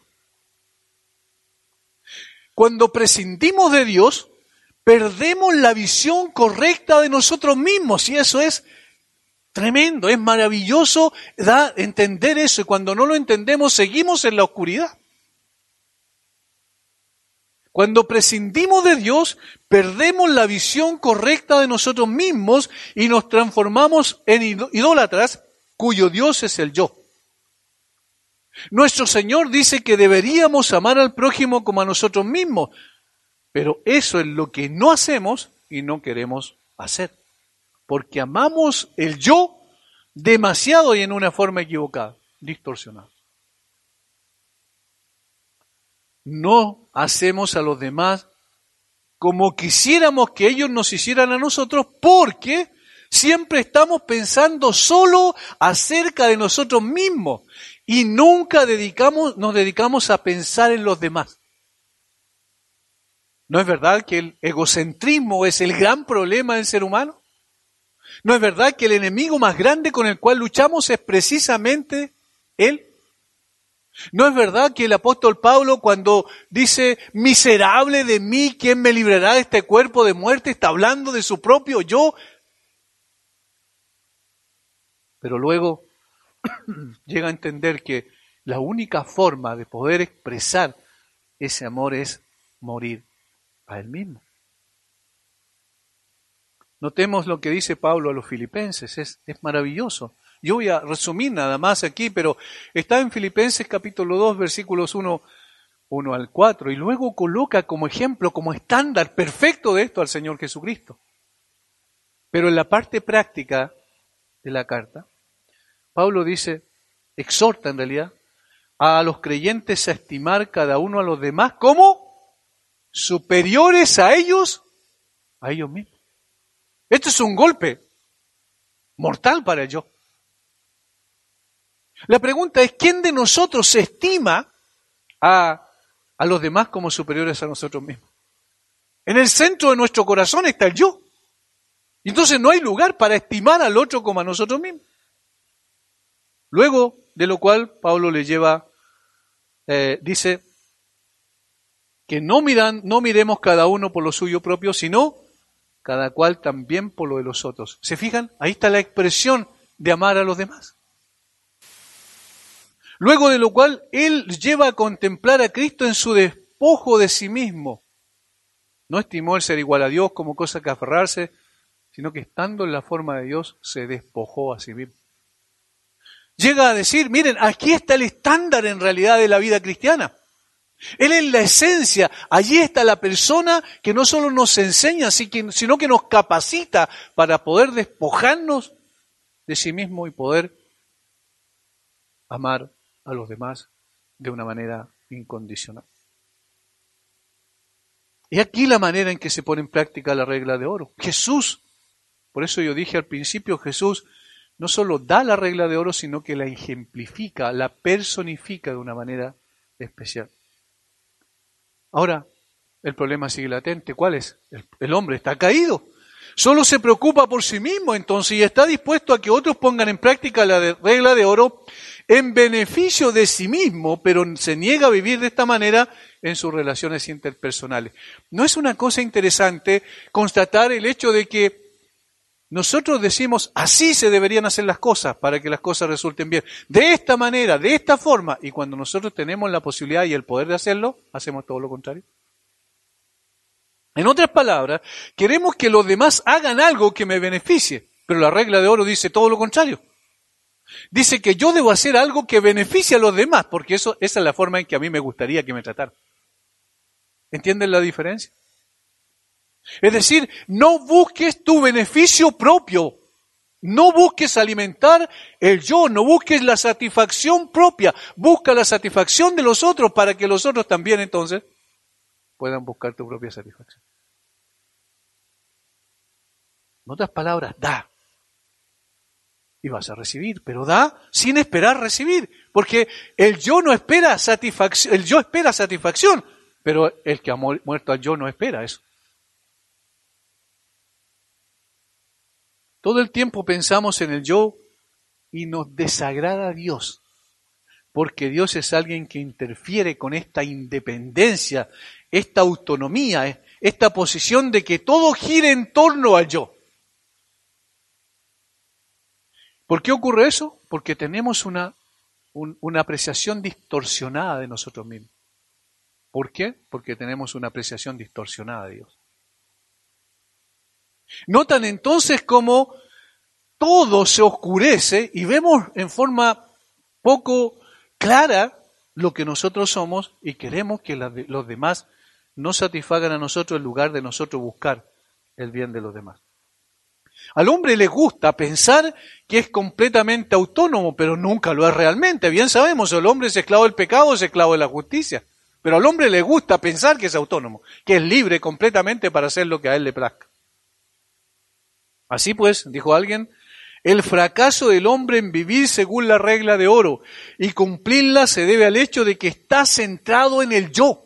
Cuando prescindimos de Dios, perdemos la visión correcta de nosotros mismos, y eso es tremendo, es maravilloso da entender eso, y cuando no lo entendemos seguimos en la oscuridad. Cuando prescindimos de Dios, perdemos la visión correcta de nosotros mismos y nos transformamos en idólatras cuyo Dios es el yo. Nuestro Señor dice que deberíamos amar al prójimo como a nosotros mismos, pero eso es lo que no hacemos y no queremos hacer, porque amamos el yo demasiado y en una forma equivocada, distorsionada. No hacemos a los demás como quisiéramos que ellos nos hicieran a nosotros, porque siempre estamos pensando solo acerca de nosotros mismos y nunca dedicamos, nos dedicamos a pensar en los demás. ¿No es verdad que el egocentrismo es el gran problema del ser humano? ¿No es verdad que el enemigo más grande con el cual luchamos es precisamente él? ¿No es verdad que el apóstol Pablo, cuando dice, miserable de mí, ¿quién me librará de este cuerpo de muerte?, está hablando de su propio yo? Pero luego llega a entender que la única forma de poder expresar ese amor es morir a él mismo. Notemos lo que dice Pablo a los filipenses, es, es maravilloso. Yo voy a resumir nada más aquí, pero está en Filipenses capítulo dos, versículos uno, uno al cuatro, y luego coloca como ejemplo, como estándar perfecto de esto al Señor Jesucristo. Pero en la parte práctica de la carta, Pablo dice, exhorta en realidad, a los creyentes a estimar cada uno a los demás como superiores a ellos, a ellos mismos. Esto es un golpe mortal para el yo. La pregunta es, ¿quién de nosotros se estima a, a los demás como superiores a nosotros mismos? En el centro de nuestro corazón está el yo. Y entonces no hay lugar para estimar al otro como a nosotros mismos. Luego de lo cual Pablo le lleva, eh, dice que no, miran, no miremos cada uno por lo suyo propio, sino cada cual también por lo de los otros. ¿Se fijan? Ahí está la expresión de amar a los demás. Luego de lo cual él lleva a contemplar a Cristo en su despojo de sí mismo. No estimó el ser igual a Dios como cosa que aferrarse, sino que estando en la forma de Dios se despojó a sí mismo. Llega a decir, miren, aquí está el estándar en realidad de la vida cristiana. Él es la esencia, allí está la persona que no solo nos enseña, sino que nos capacita para poder despojarnos de sí mismo y poder amar a los demás de una manera incondicional. Y aquí la manera en que se pone en práctica la regla de oro. Jesús, por eso yo dije al principio, Jesús no solo da la regla de oro, sino que la ejemplifica, la personifica de una manera especial. Ahora, el problema sigue latente. ¿Cuál es? El, el hombre está caído. Solo se preocupa por sí mismo, entonces, y está dispuesto a que otros pongan en práctica la de, regla de oro en beneficio de sí mismo, pero se niega a vivir de esta manera en sus relaciones interpersonales. ¿No es una cosa interesante constatar el hecho de que nosotros decimos, así se deberían hacer las cosas para que las cosas resulten bien, de esta manera, de esta forma, y cuando nosotros tenemos la posibilidad y el poder de hacerlo, hacemos todo lo contrario? En otras palabras, queremos que los demás hagan algo que me beneficie, pero la regla de oro dice todo lo contrario. Dice que yo debo hacer algo que beneficie a los demás, porque eso, esa es la forma en que a mí me gustaría que me trataran. ¿Entienden la diferencia? Es decir, no busques tu beneficio propio, no busques alimentar el yo, no busques la satisfacción propia, busca la satisfacción de los otros para que los otros también entonces puedan buscar tu propia satisfacción. En otras palabras, da. Y vas a recibir, pero da sin esperar recibir, porque el yo no espera satisfacción, el yo espera satisfacción, pero el que ha muerto al yo no espera eso. Todo el tiempo pensamos en el yo y nos desagrada a Dios, porque Dios es alguien que interfiere con esta independencia, esta autonomía, esta posición de que todo gire en torno al yo. ¿Por qué ocurre eso? Porque tenemos una, un, una apreciación distorsionada de nosotros mismos. ¿Por qué? Porque tenemos una apreciación distorsionada de Dios. Notan entonces cómo todo se oscurece y vemos en forma poco clara lo que nosotros somos y queremos que los demás nos satisfagan a nosotros en lugar de nosotros buscar el bien de los demás. Al hombre le gusta pensar que es completamente autónomo, pero nunca lo es realmente. Bien sabemos, el hombre es esclavo del pecado, es esclavo de la justicia. Pero al hombre le gusta pensar que es autónomo, que es libre completamente para hacer lo que a él le plazca. Así pues, dijo alguien, el fracaso del hombre en vivir según la regla de oro y cumplirla se debe al hecho de que está centrado en el yo.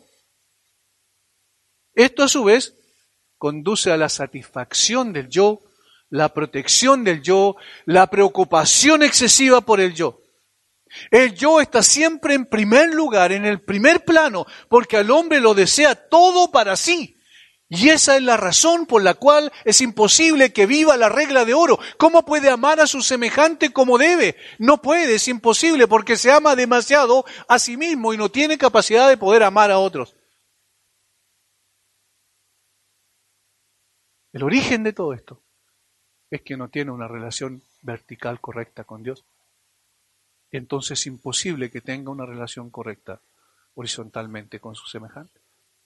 Esto a su vez conduce a la satisfacción del yo, la protección del yo, la preocupación excesiva por el yo. El yo está siempre en primer lugar, en el primer plano, porque al hombre lo desea todo para sí. Y esa es la razón por la cual es imposible que viva la regla de oro. ¿Cómo puede amar a su semejante como debe? No puede, es imposible, porque se ama demasiado a sí mismo y no tiene capacidad de poder amar a otros. El origen de todo esto es que no tiene una relación vertical correcta con Dios. Entonces es imposible que tenga una relación correcta horizontalmente con su semejante.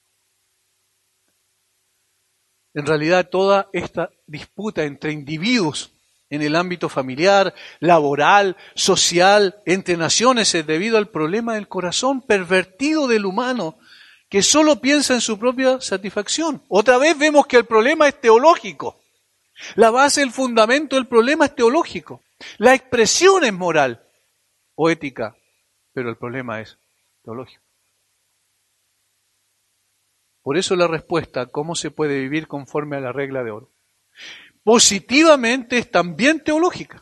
En realidad, toda esta disputa entre individuos en el ámbito familiar, laboral, social, entre naciones es debido al problema del corazón pervertido del humano que solo piensa en su propia satisfacción. Otra vez vemos que el problema es teológico. La base, el fundamento del problema es teológico. La expresión es moral o ética, pero el problema es teológico. Por eso la respuesta, ¿cómo se puede vivir conforme a la regla de oro? Positivamente es también teológica.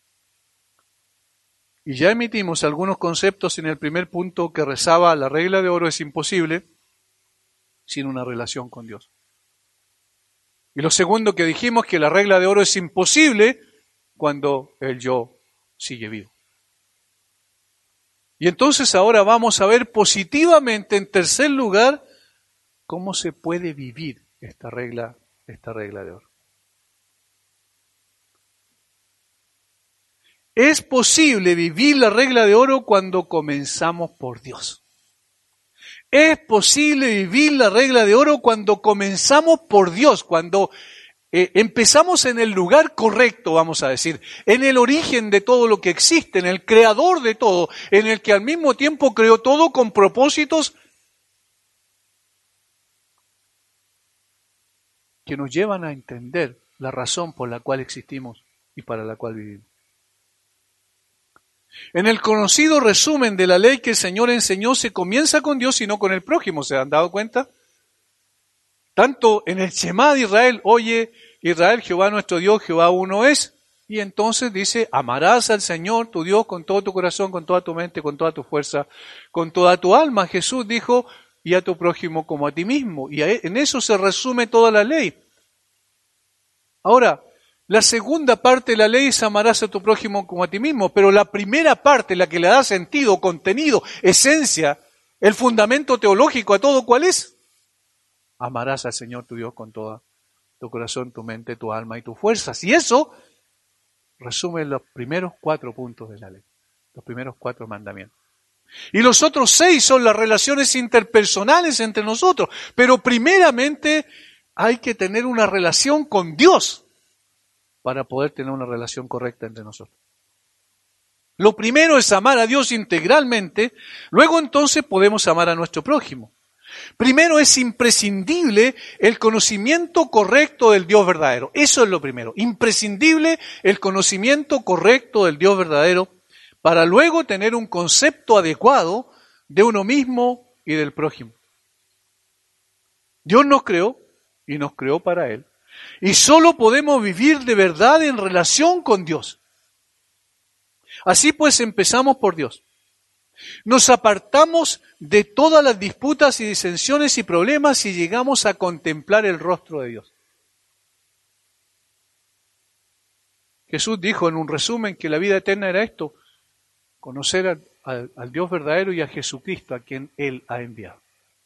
Y ya emitimos algunos conceptos en el primer punto que rezaba, la regla de oro es imposible sin una relación con Dios. Y lo segundo que dijimos, que la regla de oro es imposible cuando el yo sigue vivo. Y entonces ahora vamos a ver positivamente, en tercer lugar, cómo se puede vivir esta regla, esta regla de oro. Es posible vivir la regla de oro cuando comenzamos por Dios. Es posible vivir la regla de oro cuando comenzamos por Dios, cuando eh, empezamos en el lugar correcto, vamos a decir, en el origen de todo lo que existe, en el creador de todo, en el que al mismo tiempo creó todo con propósitos que nos llevan a entender la razón por la cual existimos y para la cual vivimos. En el conocido resumen de la ley que el Señor enseñó, se comienza con Dios y no con el prójimo, ¿se han dado cuenta? Tanto en el Shema de Israel, oye Israel, Jehová nuestro Dios, Jehová uno es, y entonces dice, amarás al Señor tu Dios con todo tu corazón, con toda tu mente, con toda tu fuerza, con toda tu alma. Jesús dijo, y a tu prójimo como a ti mismo. Y en eso se resume toda la ley. Ahora, la segunda parte de la ley es amarás a tu prójimo como a ti mismo, pero la primera parte, la que le da sentido, contenido, esencia, el fundamento teológico a todo, ¿cuál es? Amarás al Señor tu Dios con toda tu corazón, tu mente, tu alma y tus fuerzas. Y eso resume los primeros cuatro puntos de la ley, los primeros cuatro mandamientos. Y los otros seis son las relaciones interpersonales entre nosotros. Pero primeramente hay que tener una relación con Dios para poder tener una relación correcta entre nosotros. Lo primero es amar a Dios integralmente, luego entonces podemos amar a nuestro prójimo. Primero es imprescindible el conocimiento correcto del Dios verdadero. Eso es lo primero. Imprescindible el conocimiento correcto del Dios verdadero para luego tener un concepto adecuado de uno mismo y del prójimo. Dios nos creó y nos creó para Él. Y solo podemos vivir de verdad en relación con Dios. Así pues empezamos por Dios. Nos apartamos de todas las disputas y disensiones y problemas y llegamos a contemplar el rostro de Dios. Jesús dijo en un resumen que la vida eterna era esto: conocer al, al, al Dios verdadero y a Jesucristo, a quien Él ha enviado.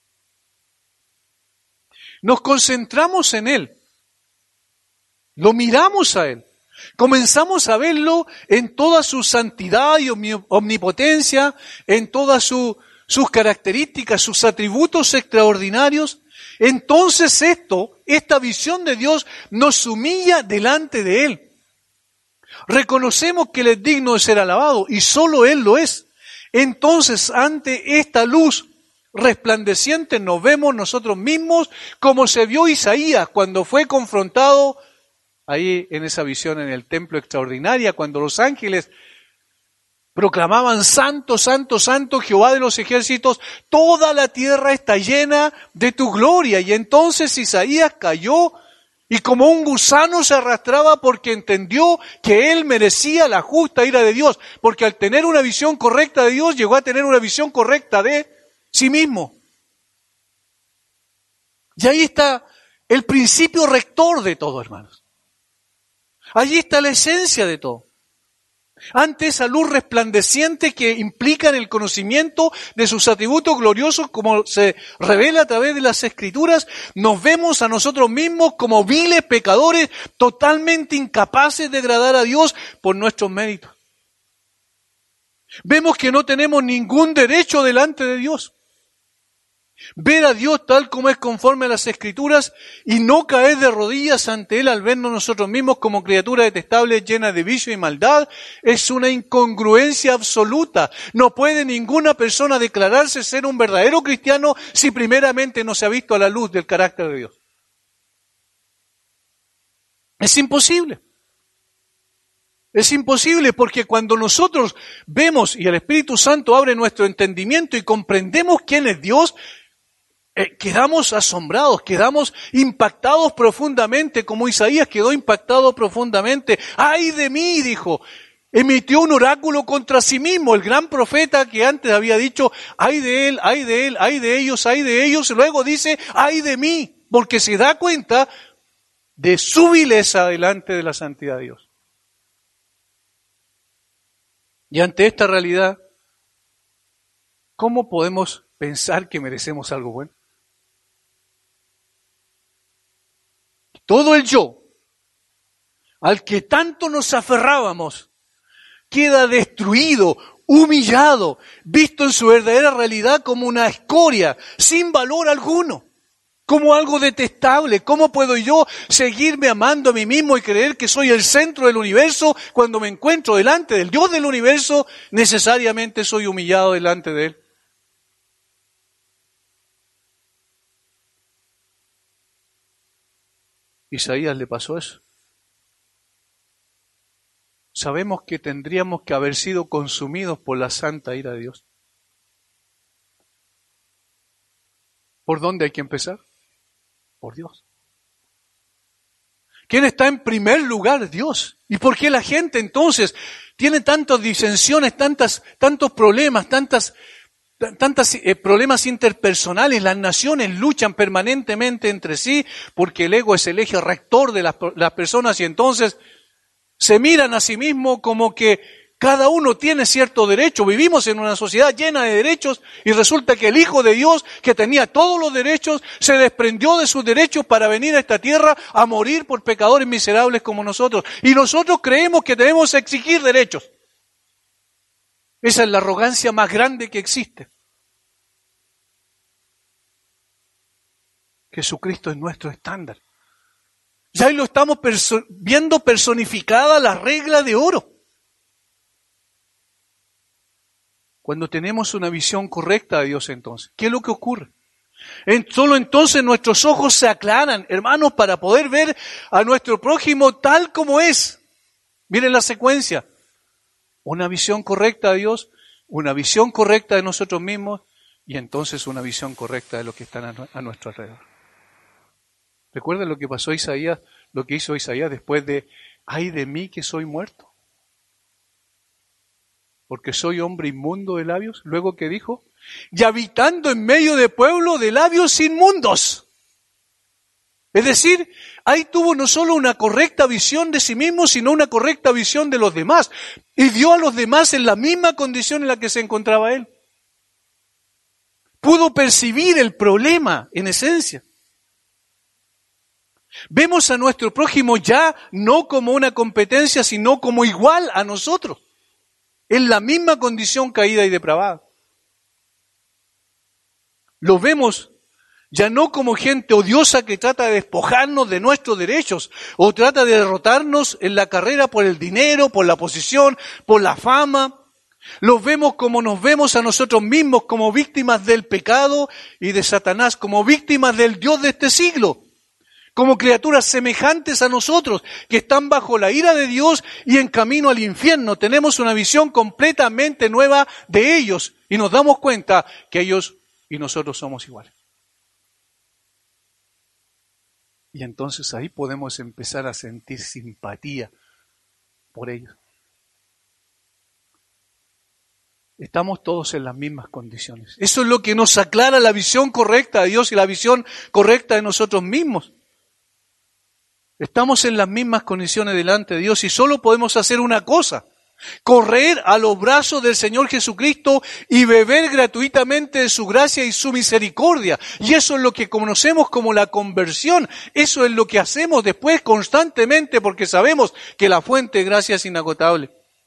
Nos concentramos en Él, lo miramos a Él, comenzamos a verlo en toda su santidad y omnipotencia, en todas su, sus características, sus atributos extraordinarios. Entonces esto, esta visión de Dios nos humilla delante de Él. Reconocemos que Él es digno de ser alabado y solo Él lo es. Entonces, ante esta luz resplandeciente nos vemos nosotros mismos como se vio Isaías cuando fue confrontado ahí en esa visión en el templo extraordinaria, cuando los ángeles proclamaban: santo, santo, santo, Jehová de los ejércitos, toda la tierra está llena de tu gloria. Y entonces Isaías cayó y como un gusano se arrastraba porque entendió que él merecía la justa ira de Dios, porque al tener una visión correcta de Dios llegó a tener una visión correcta de sí mismo. Y ahí está el principio rector de todo, hermanos. Allí está la esencia de todo. Ante esa luz resplandeciente que implica en el conocimiento de sus atributos gloriosos, como se revela a través de las Escrituras, nos vemos a nosotros mismos como viles pecadores, totalmente incapaces de agradar a Dios por nuestros méritos. Vemos que no tenemos ningún derecho delante de Dios. Ver a Dios tal como es conforme a las Escrituras y no caer de rodillas ante Él al vernos nosotros mismos como criaturas detestables llenas de vicio y maldad es una incongruencia absoluta. No puede ninguna persona declararse ser un verdadero cristiano si primeramente no se ha visto a la luz del carácter de Dios. Es imposible. Es imposible porque cuando nosotros vemos y el Espíritu Santo abre nuestro entendimiento y comprendemos quién es Dios, Eh, quedamos asombrados, quedamos impactados profundamente, como Isaías quedó impactado profundamente. ¡Ay de mí!, dijo. Emitió un oráculo contra sí mismo, el gran profeta que antes había dicho: ¡ay de él, ay de él, ay de ellos, ay de ellos! Luego dice: ¡ay de mí!, porque se da cuenta de su vileza delante de la santidad de Dios. Y ante esta realidad, ¿cómo podemos pensar que merecemos algo bueno? Todo el yo, al que tanto nos aferrábamos, queda destruido, humillado, visto en su verdadera realidad como una escoria, sin valor alguno, como algo detestable. ¿Cómo puedo yo seguirme amando a mí mismo y creer que soy el centro del universo cuando me encuentro delante del Dios del universo? Necesariamente soy humillado delante de Él. Isaías le pasó eso. Sabemos que tendríamos que haber sido consumidos por la santa ira de Dios. ¿Por dónde hay que empezar? Por Dios. ¿Quién está en primer lugar? Dios. ¿Y por qué la gente entonces tiene tantas disensiones, tantas, tantos problemas, tantas... Tantos eh, problemas interpersonales? Las naciones luchan permanentemente entre sí porque el ego es el eje rector de las, las personas y entonces se miran a sí mismos como que cada uno tiene cierto derecho. Vivimos en una sociedad llena de derechos y resulta que el Hijo de Dios, que tenía todos los derechos, se desprendió de sus derechos para venir a esta tierra a morir por pecadores miserables como nosotros. Y nosotros creemos que debemos exigir derechos. Esa es la arrogancia más grande que existe. Jesucristo es nuestro estándar. Ya ahí lo estamos perso- viendo personificada la regla de oro. Cuando tenemos una visión correcta de Dios entonces, ¿qué es lo que ocurre? En, solo entonces nuestros ojos se aclaran, hermanos, para poder ver a nuestro prójimo tal como es. Miren la secuencia. Una visión correcta de Dios, una visión correcta de nosotros mismos y entonces una visión correcta de lo que están a, a nuestro alrededor. Recuerden lo que pasó a Isaías lo que hizo Isaías después de, ay de mí que soy muerto, porque soy hombre inmundo de labios. Luego que dijo, y habitando en medio de pueblo de labios inmundos. Es decir, ahí tuvo no solo una correcta visión de sí mismo, sino una correcta visión de los demás. Y vio a los demás en la misma condición en la que se encontraba él. Pudo percibir el problema en esencia. Vemos a nuestro prójimo ya no como una competencia, sino como igual a nosotros. En la misma condición caída y depravada. Lo vemos ya no como gente odiosa que trata de despojarnos de nuestros derechos o trata de derrotarnos en la carrera por el dinero, por la posición, por la fama. Los vemos como nos vemos a nosotros mismos, como víctimas del pecado y de Satanás, como víctimas del Dios de este siglo, como criaturas semejantes a nosotros que están bajo la ira de Dios y en camino al infierno. Tenemos una visión completamente nueva de ellos y nos damos cuenta que ellos y nosotros somos iguales. Y entonces ahí podemos empezar a sentir simpatía por ellos. Estamos todos en las mismas condiciones. Eso es lo que nos aclara la visión correcta de Dios y la visión correcta de nosotros mismos. Estamos en las mismas condiciones delante de Dios y solo podemos hacer una cosa: correr a los brazos del Señor Jesucristo y beber gratuitamente de su gracia y su misericordia. Y eso es lo que conocemos como la conversión. Eso es lo que hacemos después constantemente porque sabemos que la fuente de gracia es inagotable.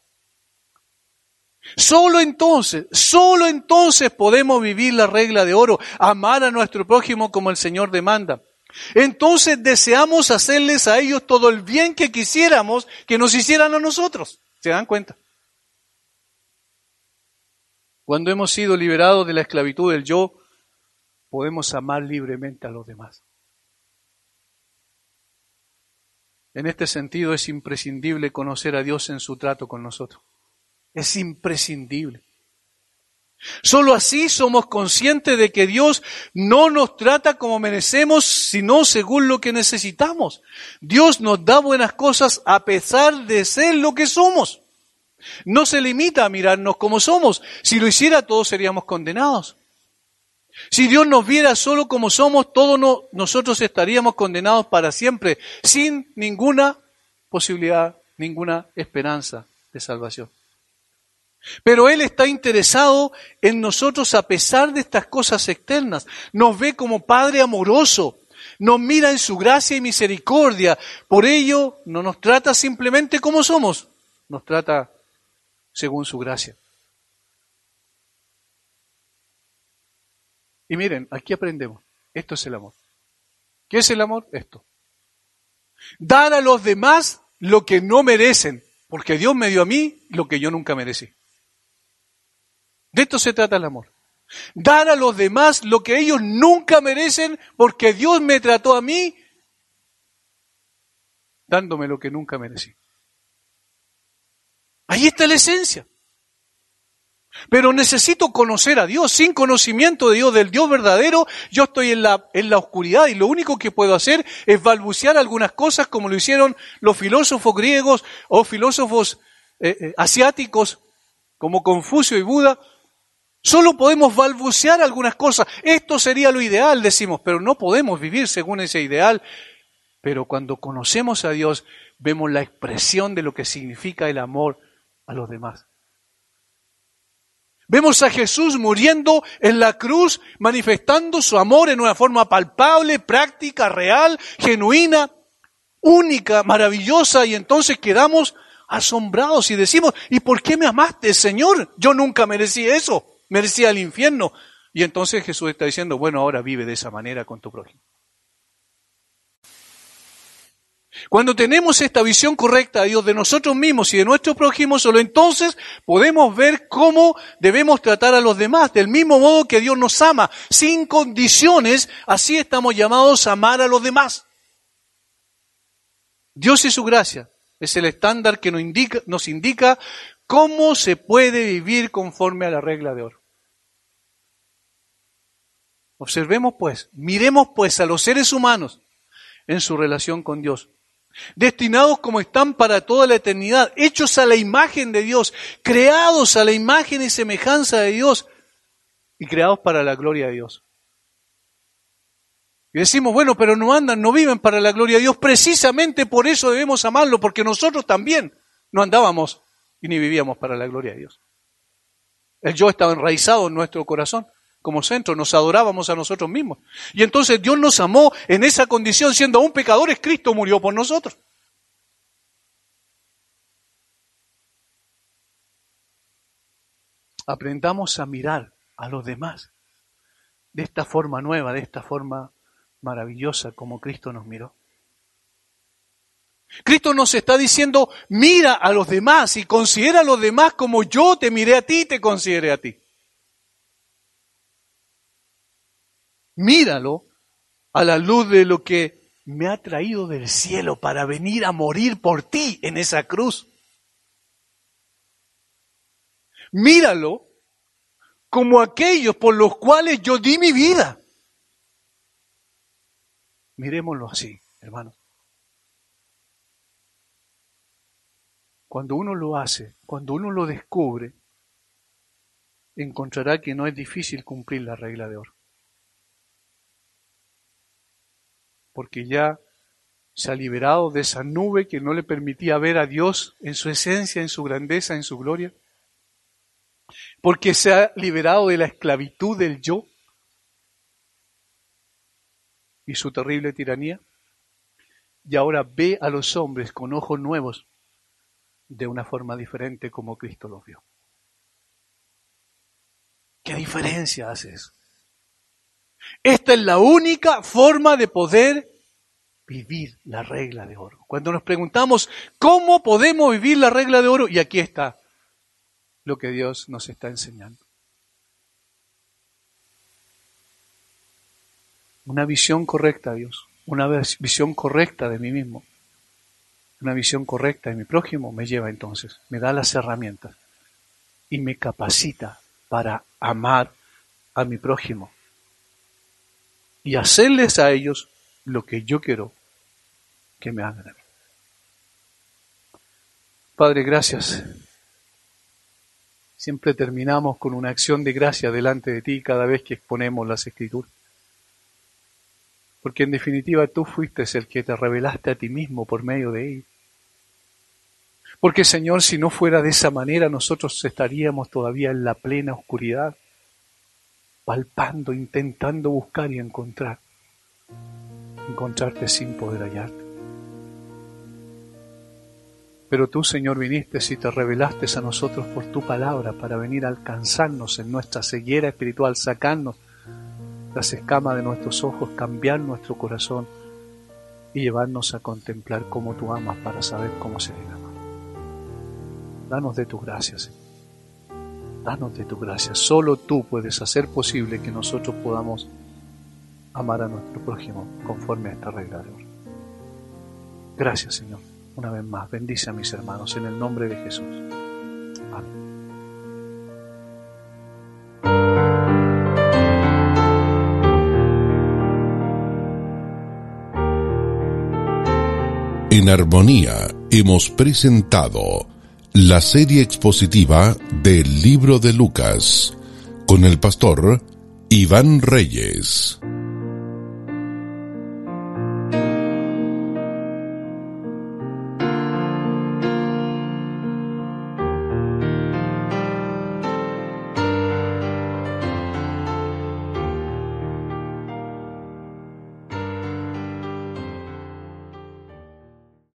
Solo entonces, solo entonces podemos vivir la regla de oro, amar a nuestro prójimo como el Señor demanda. Entonces deseamos hacerles a ellos todo el bien que quisiéramos que nos hicieran a nosotros. ¿Se dan cuenta? Cuando hemos sido liberados de la esclavitud del yo, podemos amar libremente a los demás. En este sentido es imprescindible conocer a Dios en su trato con nosotros. Es imprescindible. Solo así somos conscientes de que Dios no nos trata como merecemos, sino según lo que necesitamos. Dios nos da buenas cosas a pesar de ser lo que somos. No se limita a mirarnos como somos. Si lo hiciera, todos seríamos condenados. Si Dios nos viera solo como somos, todos no, nosotros estaríamos condenados para siempre, sin ninguna posibilidad, ninguna esperanza de salvación. Pero Él está interesado en nosotros a pesar de estas cosas externas. Nos ve como Padre amoroso, nos mira en su gracia y misericordia. Por ello, no nos trata simplemente como somos, nos trata según su gracia. Y miren, aquí aprendemos. Esto es el amor. ¿Qué es el amor? Esto. Dar a los demás lo que no merecen, porque Dios me dio a mí lo que yo nunca merecí. De esto se trata el amor. Dar a los demás lo que ellos nunca merecen porque Dios me trató a mí dándome lo que nunca merecí. Ahí está la esencia. Pero necesito conocer a Dios. Sin conocimiento de Dios, del Dios verdadero, yo estoy en la, en la oscuridad y lo único que puedo hacer es balbucear algunas cosas como lo hicieron los filósofos griegos o filósofos eh, eh, asiáticos como Confucio y Buda. Solo podemos balbucear algunas cosas. Esto sería lo ideal, decimos, pero no podemos vivir según ese ideal. Pero cuando conocemos a Dios, vemos la expresión de lo que significa el amor a los demás. Vemos a Jesús muriendo en la cruz, manifestando su amor en una forma palpable, práctica, real, genuina, única, maravillosa, y entonces quedamos asombrados y decimos, ¿y por qué me amaste, Señor? Yo nunca merecí eso. Merecía el infierno. Y entonces Jesús está diciendo, bueno, ahora vive de esa manera con tu prójimo. Cuando tenemos esta visión correcta de Dios, de nosotros mismos y de nuestro prójimo, solo entonces podemos ver cómo debemos tratar a los demás, del mismo modo que Dios nos ama, sin condiciones. Así estamos llamados a amar a los demás. Dios y su gracia es el estándar que nos indica, nos indica cómo se puede vivir conforme a la regla de oro. Observemos pues, miremos pues a los seres humanos en su relación con Dios destinados como están para toda la eternidad, hechos a la imagen de Dios, creados a la imagen y semejanza de Dios y creados para la gloria de Dios. Y decimos, bueno, pero no andan, no viven para la gloria de Dios. Precisamente por eso debemos amarlo, porque nosotros también no andábamos y ni vivíamos para la gloria de Dios. El yo estaba enraizado en nuestro corazón como centro, nos adorábamos a nosotros mismos. Y entonces Dios nos amó en esa condición, siendo aún pecadores, Cristo murió por nosotros. Aprendamos a mirar a los demás de esta forma nueva, de esta forma maravillosa como Cristo nos miró. Cristo nos está diciendo, mira a los demás y considera a los demás como yo te miré a ti y te consideré a ti. Míralo a la luz de lo que me ha traído del cielo para venir a morir por ti en esa cruz. Míralo como aquellos por los cuales yo di mi vida. Miremoslo así, hermanos. Cuando uno lo hace, cuando uno lo descubre, encontrará que no es difícil cumplir la regla de oro. Porque ya se ha liberado de esa nube que no le permitía ver a Dios en su esencia, en su grandeza, en su gloria. Porque se ha liberado de la esclavitud del yo y su terrible tiranía. Y ahora ve a los hombres con ojos nuevos de una forma diferente como Cristo los vio. ¿Qué diferencia hace eso? Esta es la única forma de poder vivir la regla de oro. Cuando nos preguntamos cómo podemos vivir la regla de oro, y aquí está lo que Dios nos está enseñando. Una visión correcta de Dios, una visión correcta de mí mismo, una visión correcta de mi prójimo me lleva entonces, me da las herramientas y me capacita para amar a mi prójimo y hacerles a ellos lo que yo quiero que me hagan a mí. Padre, gracias. Siempre terminamos con una acción de gracia delante de ti cada vez que exponemos las Escrituras. Porque en definitiva tú fuiste el que te revelaste a ti mismo por medio de ellos. Porque, Señor, si no fuera de esa manera, nosotros estaríamos todavía en la plena oscuridad, palpando, intentando buscar y encontrar. Encontrarte sin poder hallarte. Pero tú, Señor, viniste y te revelaste a nosotros por tu palabra para venir a alcanzarnos en nuestra ceguera espiritual, sacarnos las escamas de nuestros ojos, cambiar nuestro corazón y llevarnos a contemplar cómo tú amas para saber cómo se debe amar. Danos de tu gracia, Señor. Danos de tu gracia. Solo tú puedes hacer posible que nosotros podamos amar a nuestro prójimo conforme a esta regla de oro. Gracias, Señor. Una vez más, bendice a mis hermanos en el nombre de Jesús. Amén. En Armonía hemos presentado la serie expositiva del libro de Lucas con el pastor Iván Reyes.